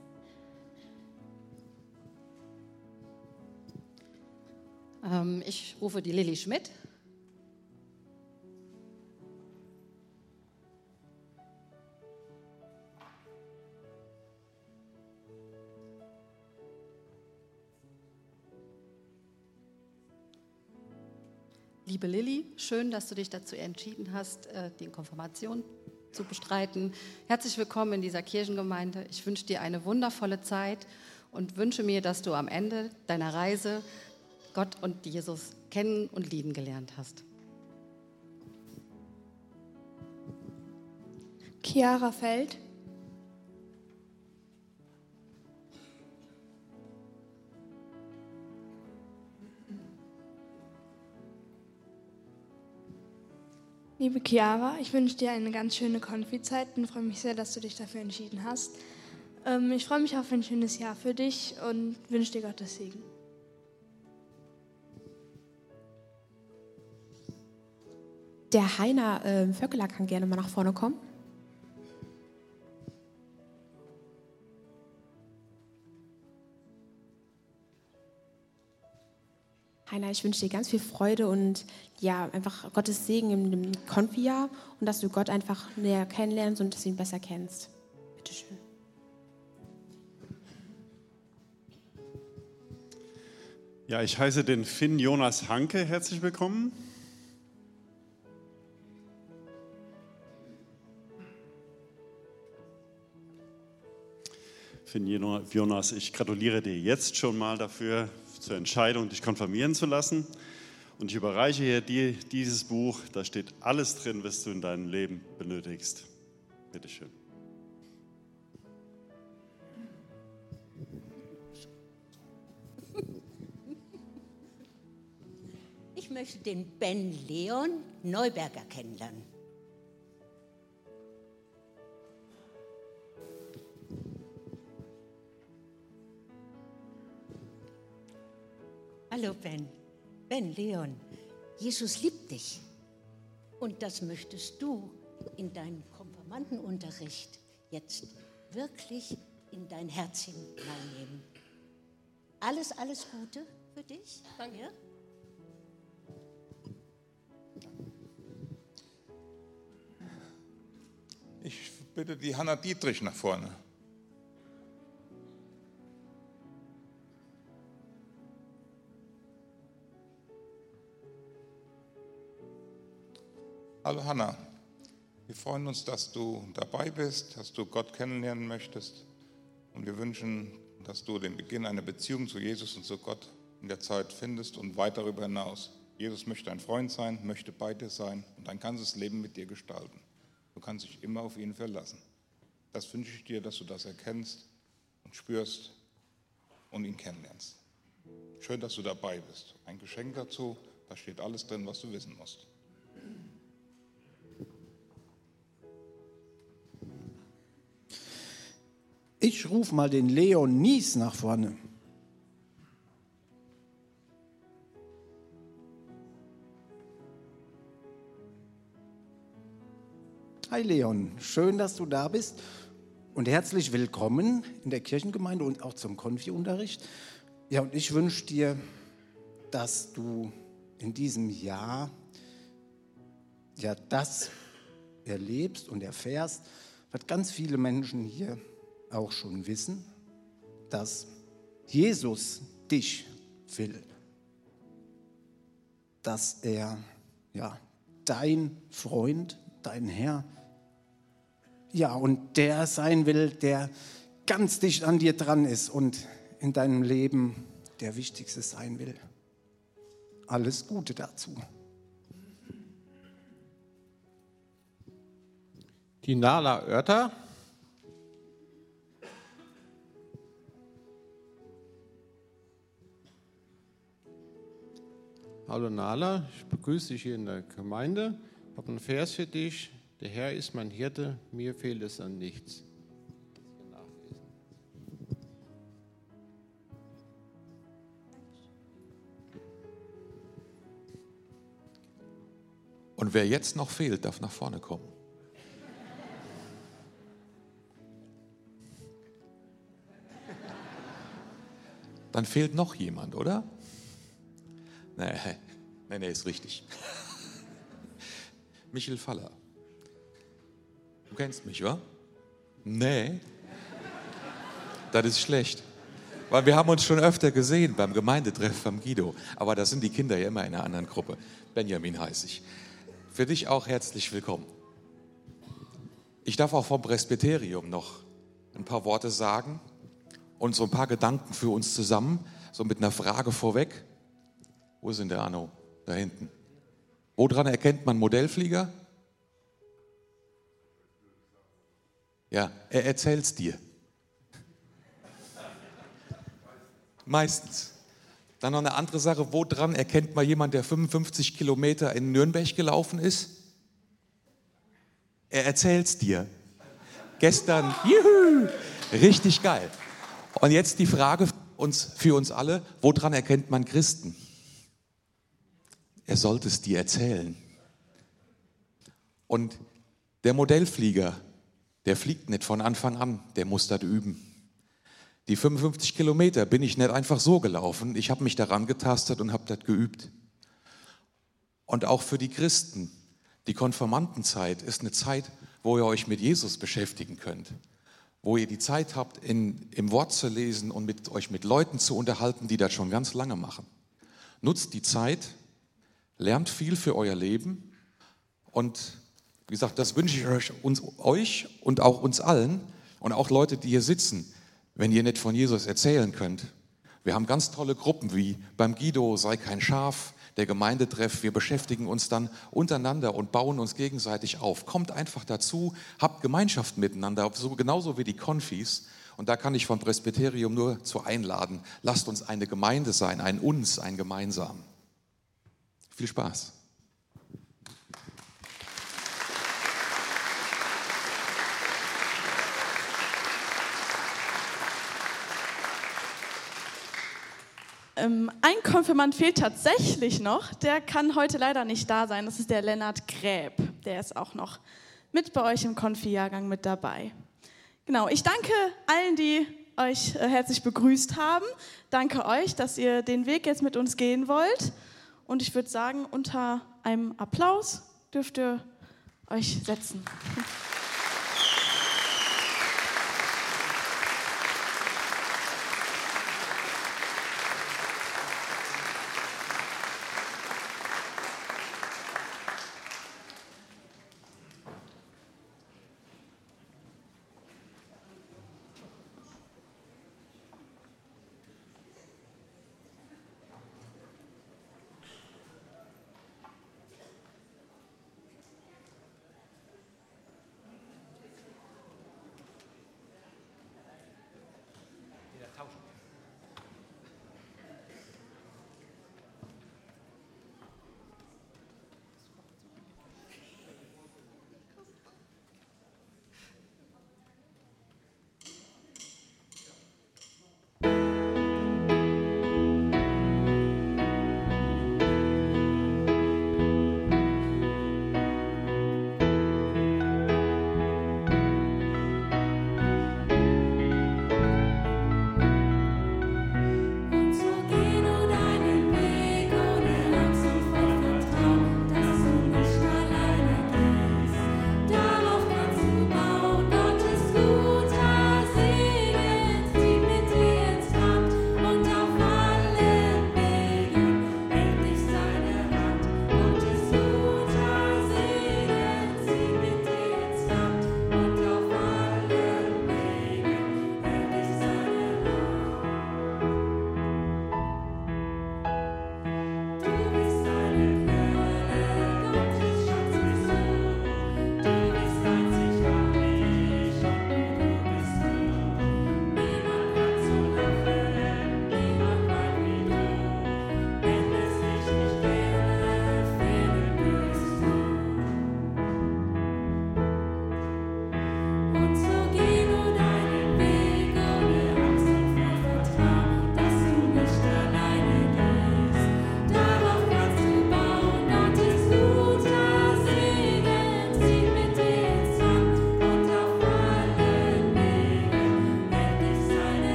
Ich rufe die Lilly Schmidt. Liebe Lilly, schön, dass du dich dazu entschieden hast, die Konfirmation zu bestreiten. Herzlich willkommen in dieser Kirchengemeinde. Ich wünsche dir eine wundervolle Zeit und wünsche mir, dass du am Ende deiner Reise Gott und Jesus kennen und lieben gelernt hast. Chiara Feld. Liebe Chiara, ich wünsche dir eine ganz schöne Konfizeit und freue mich sehr, dass du dich dafür entschieden hast. Ich freue mich auf ein schönes Jahr für dich und wünsche dir Gottes Segen. Der Heiner Vöckeler kann gerne mal nach vorne kommen. Heiner, ich wünsche dir ganz viel Freude und ja, einfach Gottes Segen im Konfi-Jahr und dass du Gott einfach näher kennenlernst und dass du ihn besser kennst. Bitte schön. Ja, ich heiße den Finn Jonas Hanke. Herzlich willkommen. Finn Jonas, ich gratuliere dir jetzt schon mal dafür, zur Entscheidung, dich konfirmieren zu lassen. Und ich überreiche dir dieses Buch, da steht alles drin, was du in deinem Leben benötigst. Bitte schön. Ich möchte den Ben Leon Neuberger kennenlernen. Hallo Ben. Ben Leon, Jesus liebt dich. Und das möchtest du in deinem Konfirmandenunterricht jetzt wirklich in dein Herz hineinnehmen. Alles Gute für dich. Danke. Ja? Ich bitte die Hanna Dietrich nach vorne. Hallo Hanna, wir freuen uns, dass du dabei bist, dass du Gott kennenlernen möchtest und wir wünschen, dass du den Beginn einer Beziehung zu Jesus und zu Gott in der Zeit findest und weit darüber hinaus. Jesus möchte dein Freund sein, möchte bei dir sein und dein ganzes Leben mit dir gestalten. Du kannst dich immer auf ihn verlassen. Das wünsche ich dir, dass du das erkennst und spürst und ihn kennenlernst. Schön, dass du dabei bist. Ein Geschenk dazu, da steht alles drin, was du wissen musst. Ich rufe mal den Leon Nies nach vorne. Hi Leon, schön, dass du da bist und herzlich willkommen in der Kirchengemeinde und auch zum Konfi-Unterricht. Ja, und ich wünsche dir, dass du in diesem Jahr ja das erlebst und erfährst, was ganz viele Menschen hier auch schon wissen, dass Jesus dich will, dass er ja dein Freund, dein Herr, ja, und der sein will, der ganz dicht an dir dran ist und in deinem Leben der Wichtigste sein will. Alles Gute dazu. Die Nala Oerter. Hallo Nala, ich begrüße dich hier in der Gemeinde. Ich habe einen Vers für dich. Der Herr ist mein Hirte, mir fehlt es an nichts. Und wer jetzt noch fehlt, darf nach vorne kommen. Dann fehlt noch jemand, oder? Nee, ist richtig. Michel Faller. Du kennst mich, wa? Nee. Das ist schlecht. Weil wir haben uns schon öfter gesehen beim Gemeindetreff beim Guido. Aber da sind die Kinder ja immer in einer anderen Gruppe. Benjamin heiße ich. Für dich auch herzlich willkommen. Ich darf auch vom Presbyterium noch ein paar Worte sagen und so ein paar Gedanken für uns zusammen, so mit einer Frage vorweg. Wo ist denn der Arno? Da hinten. Woran erkennt man Modellflieger? Ja, er erzählt's dir. Meistens. Dann noch eine andere Sache, woran erkennt man jemanden, der 55 Kilometer in Nürnberg gelaufen ist? Er erzählt's dir. Gestern, juhu, richtig geil. Und jetzt die Frage für uns alle, woran erkennt man Christen? Er sollte es dir erzählen. Und der Modellflieger, der fliegt nicht von Anfang an, der muss das üben. Die 55 Kilometer bin ich nicht einfach so gelaufen, ich habe mich daran getastet und habe das geübt. Und auch für die Christen, die Konfirmandenzeit ist eine Zeit, wo ihr euch mit Jesus beschäftigen könnt, wo ihr die Zeit habt, im Wort zu lesen und euch mit Leuten zu unterhalten, die das schon ganz lange machen. Nutzt die Zeit, lernt viel für euer Leben und wie gesagt, das wünsche ich euch und auch uns allen und auch Leute, die hier sitzen, wenn ihr nicht von Jesus erzählen könnt. Wir haben ganz tolle Gruppen wie beim Guido, sei kein Schaf, der Gemeindetreff. Wir beschäftigen uns dann untereinander und bauen uns gegenseitig auf. Kommt einfach dazu, habt Gemeinschaft miteinander, genauso wie die Konfis. Und da kann ich vom Presbyterium nur zu einladen. Lasst uns eine Gemeinde sein, ein Gemeinsam. Viel Spaß. Ein Konfirmand fehlt tatsächlich noch. Der kann heute leider nicht da sein. Das ist der Lennart Gräb. Der ist auch noch mit bei euch im Konfi-Jahrgang mit dabei. Genau, ich danke allen, die euch herzlich begrüßt haben. Danke euch, dass ihr den Weg jetzt mit uns gehen wollt. Und ich würde sagen, unter einem Applaus dürft ihr euch setzen.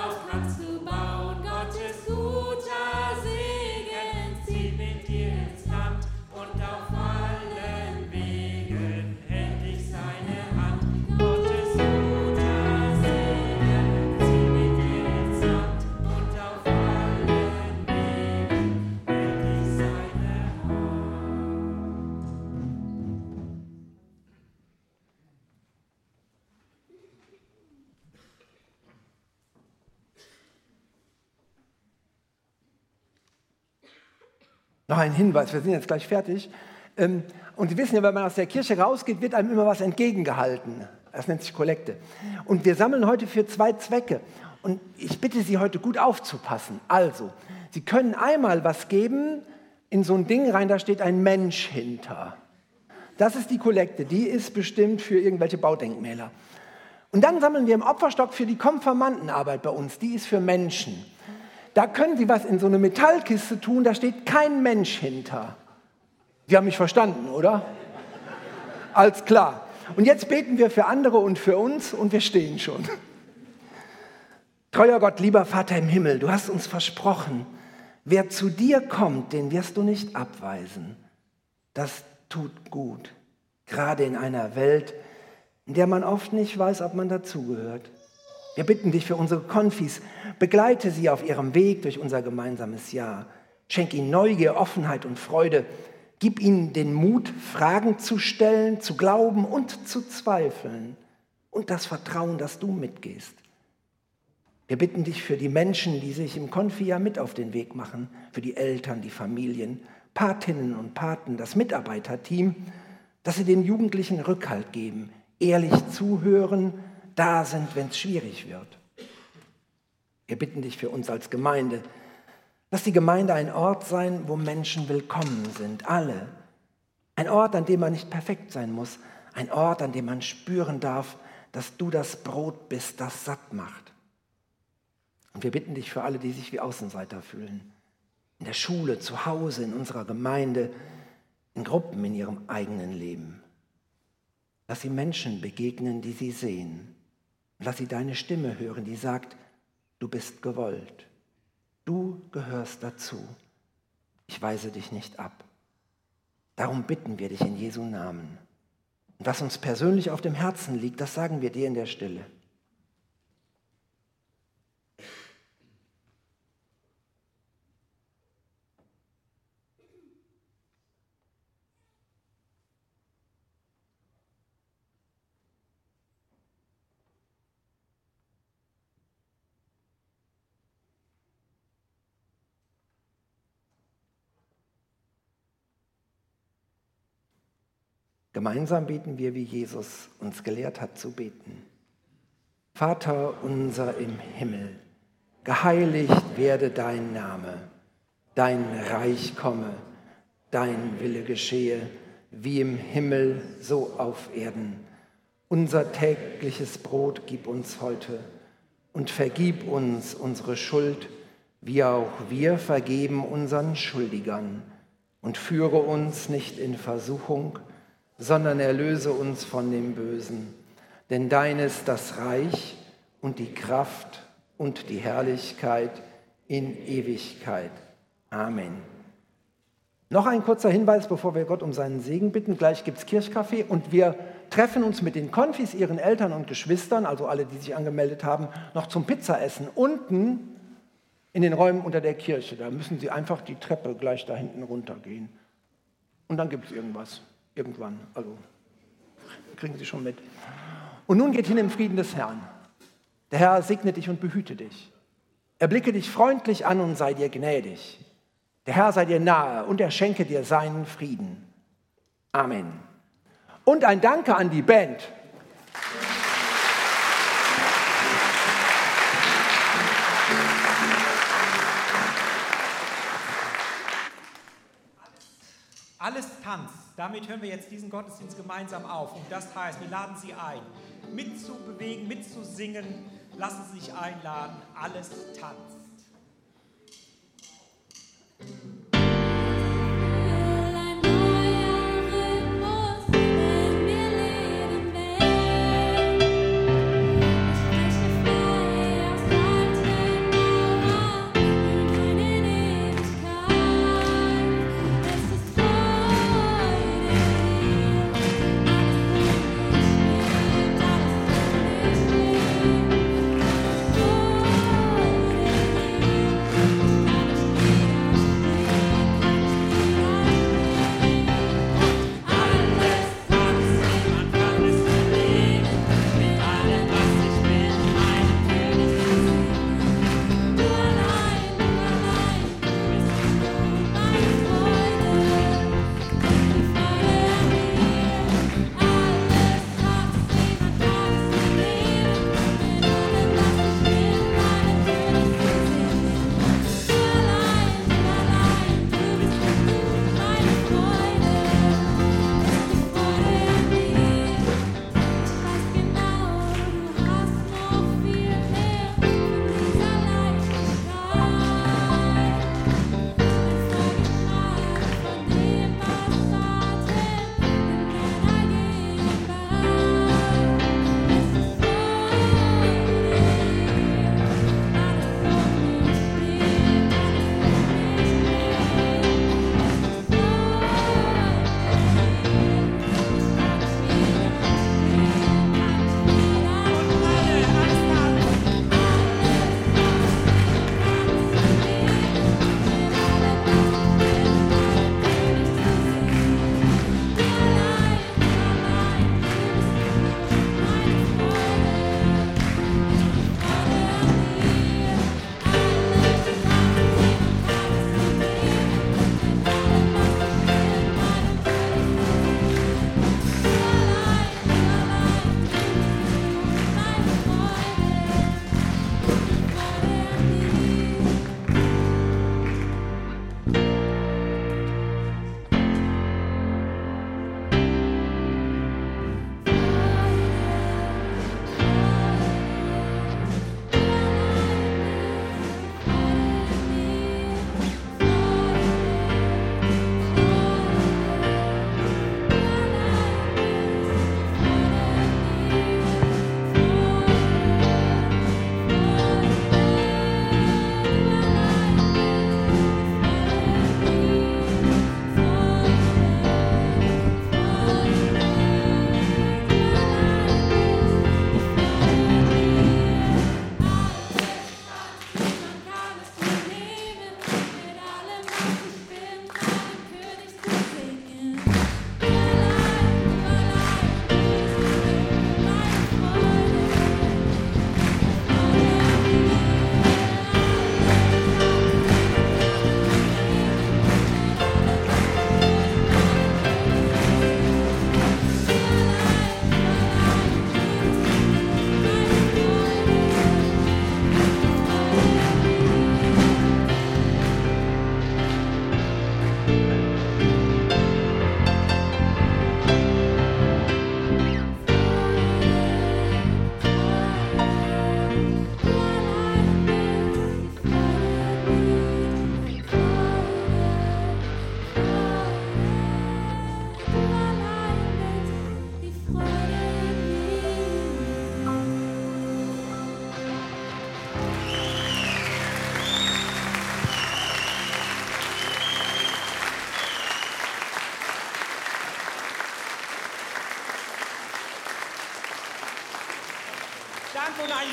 darauf kannst du bauen. Gottes guter Segen zieht mit dir ins Land und auf allen Wegen hält dich seine Hand. Gottes guter Segen zieht mit dir ins Land und auf allen Wegen hält dich seine Hand. Noch ein Hinweis, wir sind jetzt gleich fertig. Und Sie wissen ja, wenn man aus der Kirche rausgeht, wird einem immer was entgegengehalten. Das nennt sich Kollekte. Und wir sammeln heute für 2 Zwecke. Und ich bitte Sie heute gut aufzupassen. Also, Sie können einmal was geben in so ein Ding rein, da steht ein Mensch hinter. Das ist die Kollekte, die ist bestimmt für irgendwelche Baudenkmäler. Und dann sammeln wir im Opferstock für die Konfirmandenarbeit bei uns, die ist für Menschen. Da können Sie was in so eine Metallkiste tun, da steht kein Mensch hinter. Sie haben mich verstanden, oder? Alles klar. Und jetzt beten wir für andere und für uns und wir stehen schon. Treuer Gott, lieber Vater im Himmel, du hast uns versprochen, wer zu dir kommt, den wirst du nicht abweisen. Das tut gut, gerade in einer Welt, in der man oft nicht weiß, ob man dazugehört. Wir bitten dich für unsere Konfis, begleite sie auf ihrem Weg durch unser gemeinsames Jahr. Schenk ihnen Neugier, Offenheit und Freude. Gib ihnen den Mut, Fragen zu stellen, zu glauben und zu zweifeln. Und das Vertrauen, dass du mitgehst. Wir bitten dich für die Menschen, die sich im Konfi-Jahr mit auf den Weg machen, für die Eltern, die Familien, Patinnen und Paten, das Mitarbeiterteam, dass sie den Jugendlichen Rückhalt geben, ehrlich zuhören, da sind, wenn es schwierig wird. Wir bitten dich für uns als Gemeinde, lass die Gemeinde ein Ort sein, wo Menschen willkommen sind, alle. Ein Ort, an dem man nicht perfekt sein muss, ein Ort, an dem man spüren darf, dass du das Brot bist, das satt macht. Und wir bitten dich für alle, die sich wie Außenseiter fühlen, in der Schule, zu Hause, in unserer Gemeinde, in Gruppen, in ihrem eigenen Leben. Lass sie Menschen begegnen, die sie sehen. Lass sie deine Stimme hören, die sagt, du bist gewollt. Du gehörst dazu. Ich weise dich nicht ab. Darum bitten wir dich in Jesu Namen. Und was uns persönlich auf dem Herzen liegt, das sagen wir dir in der Stille. Gemeinsam beten wir, wie Jesus uns gelehrt hat zu beten. Vater unser im Himmel, geheiligt werde dein Name, dein Reich komme, dein Wille geschehe, wie im Himmel, so auf Erden. Unser tägliches Brot gib uns heute und vergib uns unsere Schuld, wie auch wir vergeben unseren Schuldigern. Und führe uns nicht in Versuchung, sondern erlöse uns von dem Bösen. Denn dein ist das Reich und die Kraft und die Herrlichkeit in Ewigkeit. Amen. Noch ein kurzer Hinweis, bevor wir Gott um seinen Segen bitten. Gleich gibt es Kirchkaffee und wir treffen uns mit den Konfis, ihren Eltern und Geschwistern, also alle, die sich angemeldet haben, noch zum Pizzaessen unten in den Räumen unter der Kirche. Da müssen sie einfach die Treppe gleich da hinten runtergehen. Und dann gibt es irgendwas. Irgendwann, also kriegen Sie schon mit. Und nun geht hin im Frieden des Herrn. Der Herr segne dich und behüte dich. Er blicke dich freundlich an und sei dir gnädig. Der Herr sei dir nahe und er schenke dir seinen Frieden. Amen. Und ein Danke an die Band. Alles Tanz. Damit hören wir jetzt diesen Gottesdienst gemeinsam auf. Und das heißt, wir laden Sie ein, mitzubewegen, mitzusingen. Lassen Sie sich einladen. Alles tanzt. Thank you.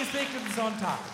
gesegneten Sonntag.